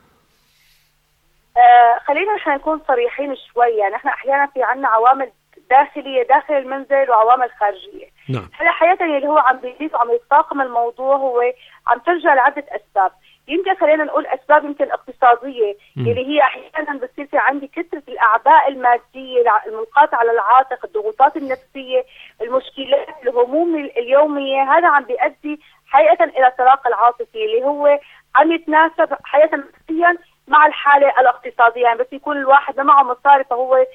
خلينا نحن نكون صريحين شوي. يعني احنا احيانا في عنا عوامل داخلية داخل المنزل وعوامل خارجية. نعم. هلا حقيقة اللي هو عم بيزيد وعم يتفاقم الموضوع، هو عم ترجع لعدة أسباب. يمكن خلينا نقول أسباب يمكن اقتصادية، اللي هي أحيانا بتصير في عندي كثرة الأعباء المادية الملقاة على العاتق، الضغوطات النفسية، المشكلات، الهموم اليومية. هذا عم بيؤدي حقيقة إلى الطلاق العاطفي اللي هو عم يتناسب حقيقة نفسيا مع الحالة الاقتصادية. يعني بس يكون الواحد ما معه مصاري فهو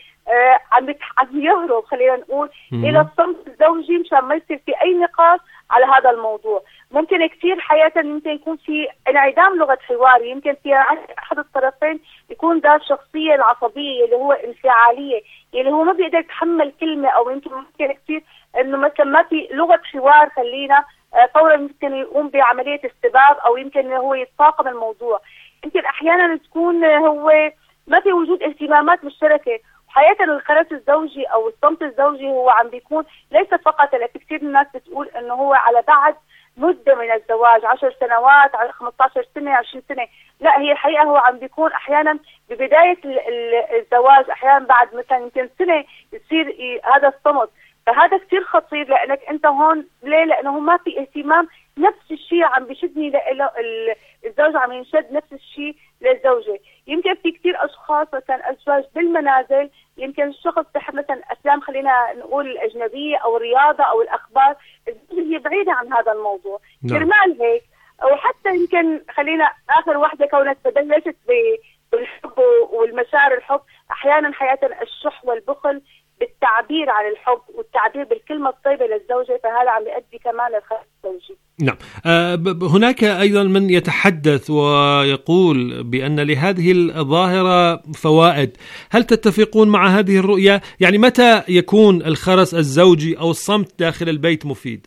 عم يهرب خلينا نقول إلى الصمت الزوجي مشان ما يصير في أي نقاش على هذا الموضوع. ممكن كثير حياة يمكن يكون في انعدام لغة حوار، يمكن في أحد الطرفين يكون ذات شخصية العصبية اللي هو انفعالية، اللي هو ما بيقدر يتحمل كلمة، أو يمكن كثير إنه مثلا ما في لغة حوار خلينا فورا يمكن يقوم بعملية استباب، أو يمكن هو يتفاقم الموضوع. يمكن أحيانا تكون هو ما في وجود اهتمامات مشتركة. حقيقة الخرس الزوجي أو الصمت الزوجي هو عم بيكون ليس فقط، لكن كثير الناس بتقول إنه هو على بعد مدة من الزواج، 10 سنوات، 15 سنة، 20 سنة. لا، هي الحقيقة هو عم بيكون أحيانا ببداية الزواج، أحيانا بعد مثلا يمكن سنة يصير هذا الصمت. فهذا كثير خطير، لأنك أنت هون ليه؟ لأنه ما في اهتمام. نفس الشيء عم بيشدني الزوج عم ينشد نفس الشيء للزوجة. يمكن في كثير أشخاص مثلا أزواج بالمنازل، يمكن الشخص تحب مثلا أفلام خلينا نقول الأجنبية أو الرياضة أو الأخبار، الزوجة هي بعيدة عن هذا الموضوع. كرمال هيك، أو حتى يمكن خلينا آخر واحدة كونت بلشت بالحب والمشاعر الحب، أحيانا حياة الشح والبخل بالتعبير عن الحب والتعبير بالكلمة الطيبة للزوجة، فهذا عم يؤدي كمان للخرس الزوجي. نعم. هناك أيضا من يتحدث ويقول بأن لهذه الظاهرة فوائد. هل تتفقون مع هذه الرؤية؟ يعني متى يكون الخرس الزوجي أو الصمت داخل البيت مفيد؟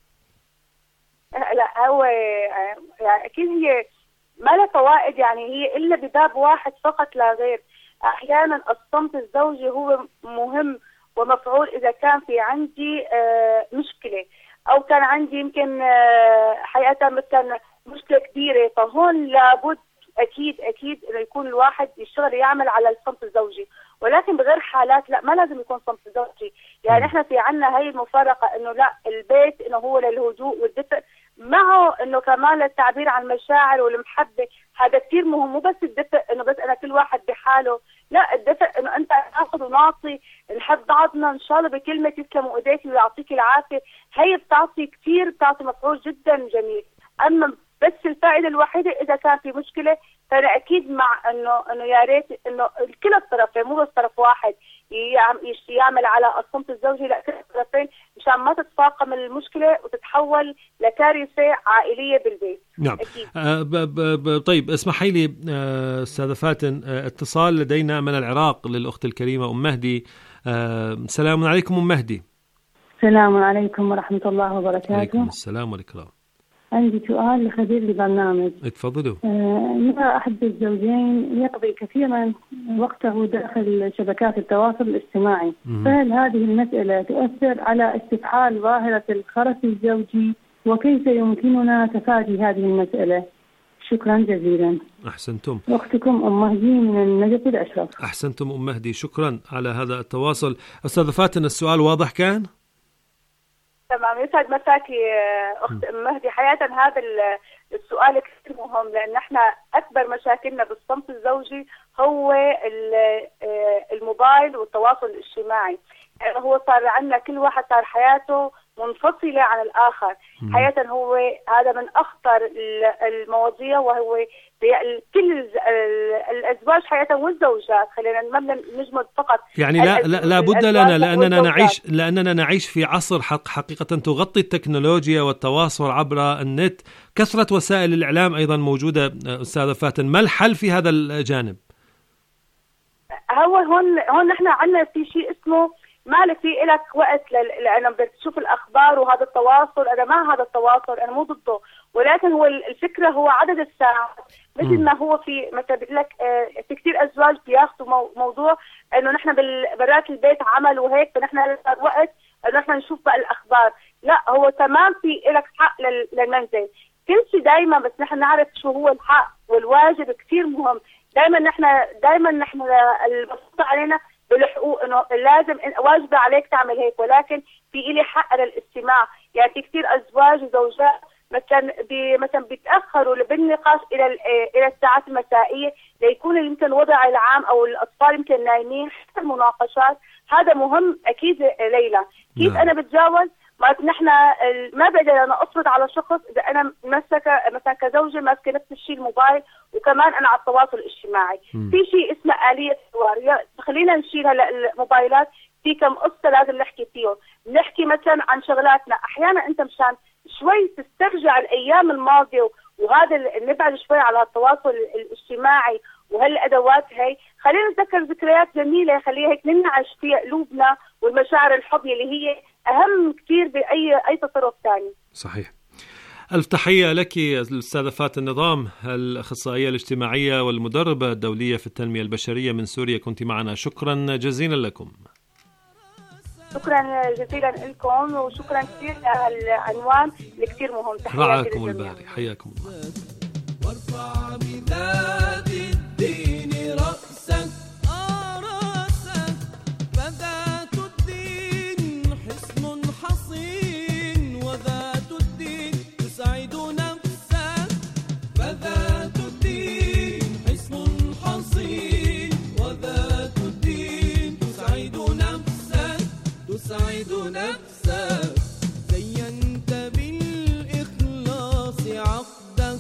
لا، هو يعني أكيد هي ما لها فوائد، يعني هي إلا بباب واحد فقط لا غير. أحيانا الصمت الزوجي هو مهم ومفعول إذا كان في عندي مشكلة، أو كان عندي يمكن حقيقة مثلا مشكلة كبيرة، فهون لابد أكيد إنه يكون الواحد يشتغل يعمل على الصمت الزوجي. ولكن بغير حالات لا، ما لازم يكون صمت زوجي. يعني إحنا في عنا هاي المفارقة إنه لا، البيت إنه هو للهدوء والدفء، معه إنه كمان التعبير عن المشاعر والمحبة. هذا كثير مهم. مو بس الدفء إنه بس أنا كل واحد بحاله، لا، الدفء إنه أنت ناخذ ونعطي، نحب بعضنا إن شاء الله بكلمة تسلموا إيديك ويعطيك العافية. هي بتعطي كثير، بتعطي مفعول جدا جميل. أما بس الفائدة الوحيدة إذا كان في مشكلة، فأنا أكيد مع إنه يا ريت إنه كل الطرفين، مو بس طرف واحد يعمل على الصمت الزوجي، لا، كل الطرفين مشان ما تتفاقم المشكلة وتتحول لكارثة عائلية بالبيت. نعم. طيب، اسمحي لي أستاذة فاتن، اتصال لدينا من العراق للأخت الكريمة أم مهدي. السلام عليكم أم مهدي. السلام عليكم ورحمة الله وبركاته. عليكم السلام والإكرام. عندي سؤال لخبير البرنامج. اتفضلوا. يرى أحد الزوجين يقضي كثيرا وقته داخل شبكات التواصل الاجتماعي، فهل هذه المسألة تؤثر على استفعال ظاهرة الخرس الزوجي، وكيف يمكننا تفادي هذه المسألة؟ شكرا جزيلا. أحسنتم. أختكم أم مهدي من النجف الأشرف. أحسنتم أم مهدي، شكرا على هذا التواصل. أستاذ فاتن، السؤال واضح كان؟ تمام، يسعد مساكي أخت أم مهدي. حقيقة هذا السؤال كثير مهم، لأن احنا أكبر مشاكلنا بالصمت الزوجي هو الموبايل والتواصل الاجتماعي. يعني هو صار عندنا كل واحد صار حياته منفصلة عن الآخر. حقيقة هو هذا من أخطر المواضيع، وهو كل الأزواج حقيقة والزوجات، خلينا ما نجمد فقط يعني لا بد لنا، لأننا نعيش في عصر حقيقة تغطي التكنولوجيا والتواصل عبر النت، كثرة وسائل الإعلام أيضا موجودة. أستاذة فاتن، ما الحل في هذا الجانب؟ هو هون نحن عندنا في شيء اسمه ما في لك وقت لأنه بدك تشوف الأخبار وهذا التواصل. أنا مع هذا التواصل، أنا مو ضده، ولكن هو الفكرة هو عدد الساعات. مثل ما هو في مثلا بيقول لك في كثير أزواج بياخذوا موضوع إنه نحن برات البيت عمل وهيك، فنحن وقت إنه نحن نشوف بقى الأخبار. لا، هو تمام في لك حق للمنزل، كل شيء دايما، بس نحن نعرف شو هو الحق والواجب كثير مهم. دايما نحن المفروض علينا بالحقوق انه لازم واجب عليك تعمل هيك، ولكن في إلي حق للاستماع. يعني في كثير ازواج وزوجات مثلا بيتاخروا بالنقاش الى الساعات المسائيه ليكون يمكن الوضع العام او الاطفال يمكن نايمين. حتى المناقشات هذا مهم اكيد. ليلى كيف انا بتجاوز نحن ما بقدر انا افرض على شخص اذا انا مثلا كزوجه ماسكه نفس الشيء الموبايل وكمان انا على التواصل الاجتماعي. في شيء اسمه آلية حوار، خلينا نشيل هلا الموبايلات، في كم قصه لازم نحكي فيهم. نحكي مثلا عن شغلاتنا، احيانا انت مشان شوي تسترجع الايام الماضيه وهذا نبعد شوي على التواصل الاجتماعي وهالادوات هي، خلينا نتذكر ذكريات جميله، خليها هيك ننعش فيها قلوبنا والمشاعر الحب اللي هي اهم كثير باي تصرف ثاني. صحيح. ألف تحية لك الأستاذة فاتن نظام، الأخصائية الاجتماعية والمدربة الدولية في التنمية البشرية من سوريا، كنت معنا. شكرا جزيلا لكم. شكرا جزيلا لكم، وشكرا كثير على العنوان اللي كثير مهم. رعاكم الباري، حياكم الله. وارفع بذات الدين رأسك، رأسك، فذات الدين حصن حصين، وذات الدين تسعد نفسك، فذات الدين حصن حصين، وذات الدين تسعد نفسك، تسعد نفسك. زينت بالإخلاص عقدك،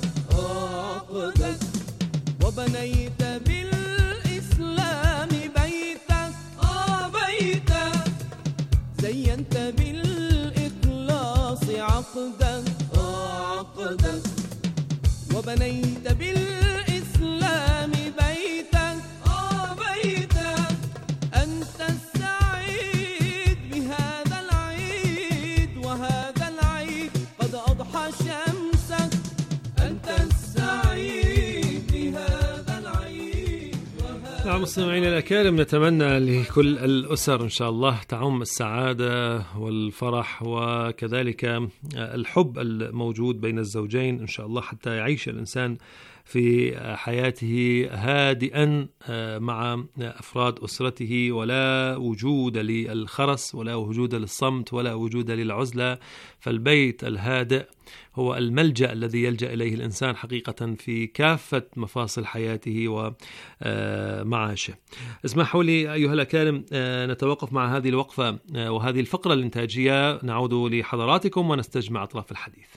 وبنيت بالإسلام بيتك، بيتك. زينت بالإخلاص عقدك، عقدك، وبنيت بالإسلام بيتك، بيتك. أنت السعيد بهذا العيد، وهذا العيد قد أضحى شمسك. أنت السعيد بهذا العيد. نعم مستمعينا الأكارم، نتمنى لكل الأسر إن شاء الله تعم السعادة والفرح وكذلك الحب الموجود بين الزوجين إن شاء الله، حتى يعيش الإنسان في حياته هادئا مع أفراد أسرته، ولا وجود للخرس ولا وجود للصمت ولا وجود للعزلة. فالبيت الهادئ هو الملجأ الذي يلجأ إليه الإنسان حقيقة في كافة مفاصل حياته ومعاشه. اسمحوا لي أيها الأكارم نتوقف مع هذه الوقفة وهذه الفقرة الإنتاجية، نعود لحضراتكم ونستجمع أطراف الحديث.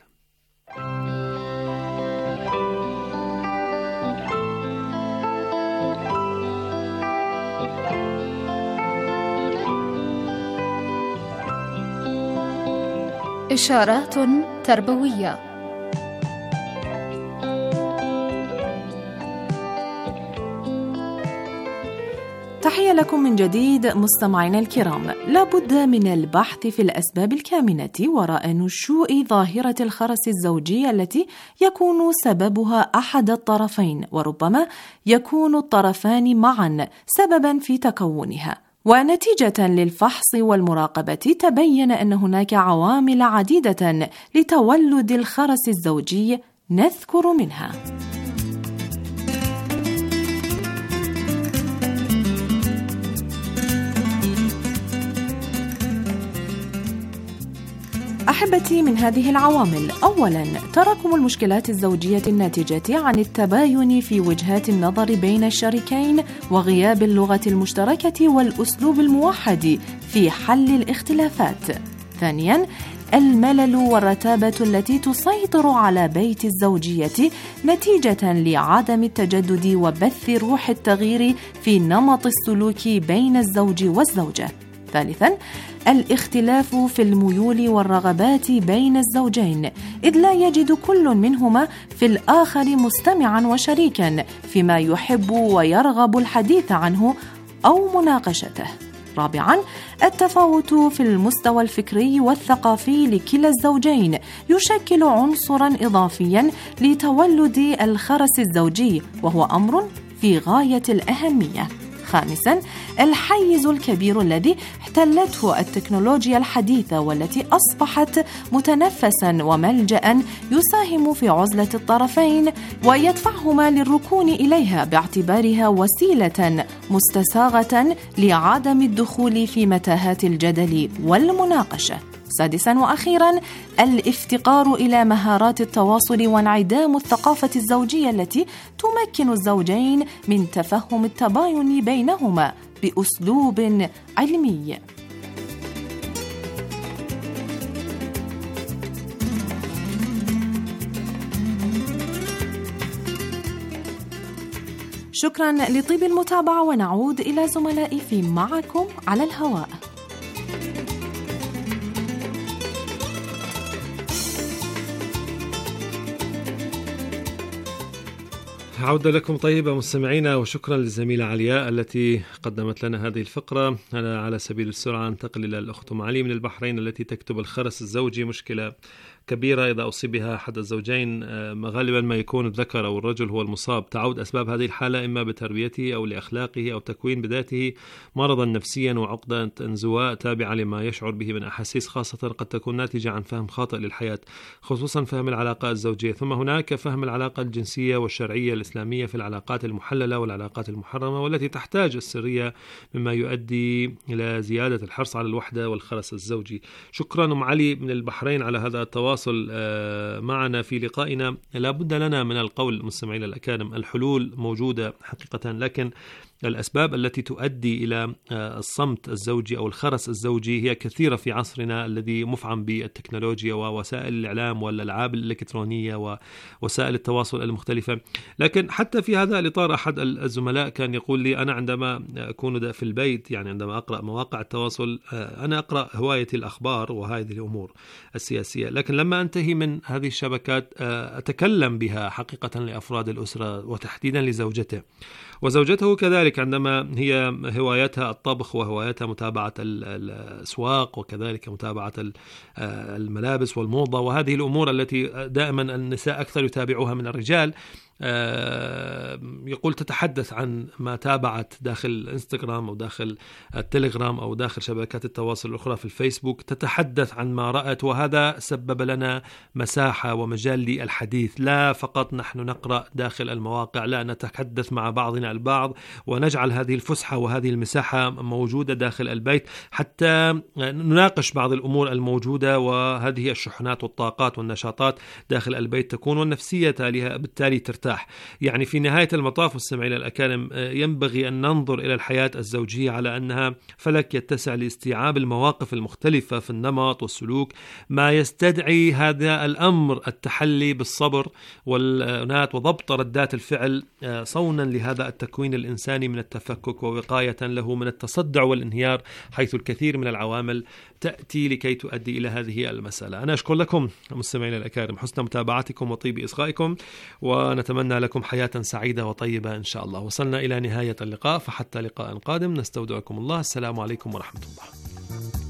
إشارات تربوية. تحية لكم من جديد مستمعينا الكرام. لا بد من البحث في الأسباب الكامنة وراء نشوء ظاهرة الخرس الزوجي التي يكون سببها أحد الطرفين، وربما يكون الطرفان معا سببا في تكونها. ونتيجة للفحص والمراقبة تبين أن هناك عوامل عديدة لتولد الخرس الزوجي، نذكر منها: أحبتي، من هذه العوامل: أولاً، تراكم المشكلات الزوجية الناتجة عن التباين في وجهات النظر بين الشريكين وغياب اللغة المشتركة والأسلوب الموحد في حل الاختلافات. ثانياً، الملل والرتابة التي تسيطر على بيت الزوجية نتيجة لعدم التجدد وبث روح التغيير في نمط السلوك بين الزوج والزوجة. ثالثاً، الاختلاف في الميول والرغبات بين الزوجين، إذ لا يجد كل منهما في الآخر مستمعاً وشريكاً فيما يحب ويرغب الحديث عنه أو مناقشته. رابعاً، التفاوت في المستوى الفكري والثقافي لكلا الزوجين يشكل عنصراً إضافياً لتولد الخرس الزوجي، وهو أمر في غاية الأهمية. خامساً، الحيز الكبير الذي احتلته التكنولوجيا الحديثة والتي أصبحت متنفساً وملجأ يساهم في عزلة الطرفين ويدفعهما للركون إليها باعتبارها وسيلة مستساغة لعدم الدخول في متاهات الجدل والمناقشة. سادساً وأخيراً، الافتقار إلى مهارات التواصل وانعدام الثقافة الزوجية التي تمكن الزوجين من تفهم التباين بينهما بأسلوب علمي. شكراً لطيب المتابعة، ونعود إلى زملائي في معكم على الهواء. عودة لكم طيبة مستمعينا، وشكرا للزميلة علياء التي قدمت لنا هذه الفقرة. أنا على سبيل السرعة أنتقل إلى الأخت علي من البحرين التي تكتب: الخرس الزوجي مشكلة كبيرة إذا أصيب بها أحد الزوجين، غالبا ما يكون الذكر أو الرجل هو المصاب. تعود أسباب هذه الحالة إما بتربيته أو لأخلاقه أو تكوين بذاته مرضا نفسيا وعقدة انزواء تابعة لما يشعر به من أحاسيس، خاصة قد تكون ناتجة عن فهم خاطئ للحياة، خصوصا فهم العلاقات الزوجية. ثم هناك فهم العلاقة الجنسية والشرعية الإسلامية في العلاقات المحللة والعلاقات المحرمة، والتي تحتاج السرية، مما يؤدي إلى زيادة الحرص على الوحدة والخرس الزوجي. شكرا أم علي من البحرين على هذا التواصل معنا في لقائنا. لا بد لنا من القول مستمعينا الأكارم، الحلول موجودة حقيقة، لكن الأسباب التي تؤدي إلى الصمت الزوجي أو الخرس الزوجي هي كثيرة في عصرنا الذي مفعم بالتكنولوجيا ووسائل الإعلام والألعاب الإلكترونية ووسائل التواصل المختلفة. لكن حتى في هذا الإطار أحد الزملاء كان يقول لي: أنا عندما أكون في البيت، يعني عندما أقرأ مواقع التواصل، أنا أقرأ هوايتي الأخبار وهذه الأمور السياسية، لكن لما أنتهي من هذه الشبكات أتكلم بها حقيقة لأفراد الأسرة وتحديدا لزوجته، وزوجته كذلك عندما هي هوايتها الطبخ وهوايتها متابعة الأسواق وكذلك متابعة الملابس والموضة وهذه الأمور التي دائما النساء أكثر يتابعوها من الرجال. يقول تتحدث عن ما تابعت داخل الانستغرام أو داخل التليجرام أو داخل شبكات التواصل الأخرى في الفيسبوك، تتحدث عن ما رأت، وهذا سبب لنا مساحة ومجال للحديث. لا فقط نحن نقرأ داخل المواقع، لا، نتحدث مع بعضنا البعض ونجعل هذه الفسحة وهذه المساحة موجودة داخل البيت حتى نناقش بعض الأمور الموجودة، وهذه الشحنات والطاقات والنشاطات داخل البيت تكون، والنفسية بالتالي ترتاح. يعني في نهاية المطاف مستمعينا الأكارم، ينبغي أن ننظر إلى الحياة الزوجية على أنها فلك يتسع لاستيعاب المواقف المختلفة في النمط والسلوك، ما يستدعي هذا الأمر التحلي بالصبر والأنات وضبط ردات الفعل، صونا لهذا التكوين الإنساني من التفكك ووقاية له من التصدع والانهيار، حيث الكثير من العوامل تأتي لكي تؤدي إلى هذه المسألة. أنا أشكر لكم مستمعينا الأكارم حسن متابعتكم وطيب إصغائكم، ونتمنى لكم حياة سعيدة وطيبة إن شاء الله. وصلنا إلى نهاية اللقاء، فحتى لقاء قادم نستودعكم الله. السلام عليكم ورحمة الله.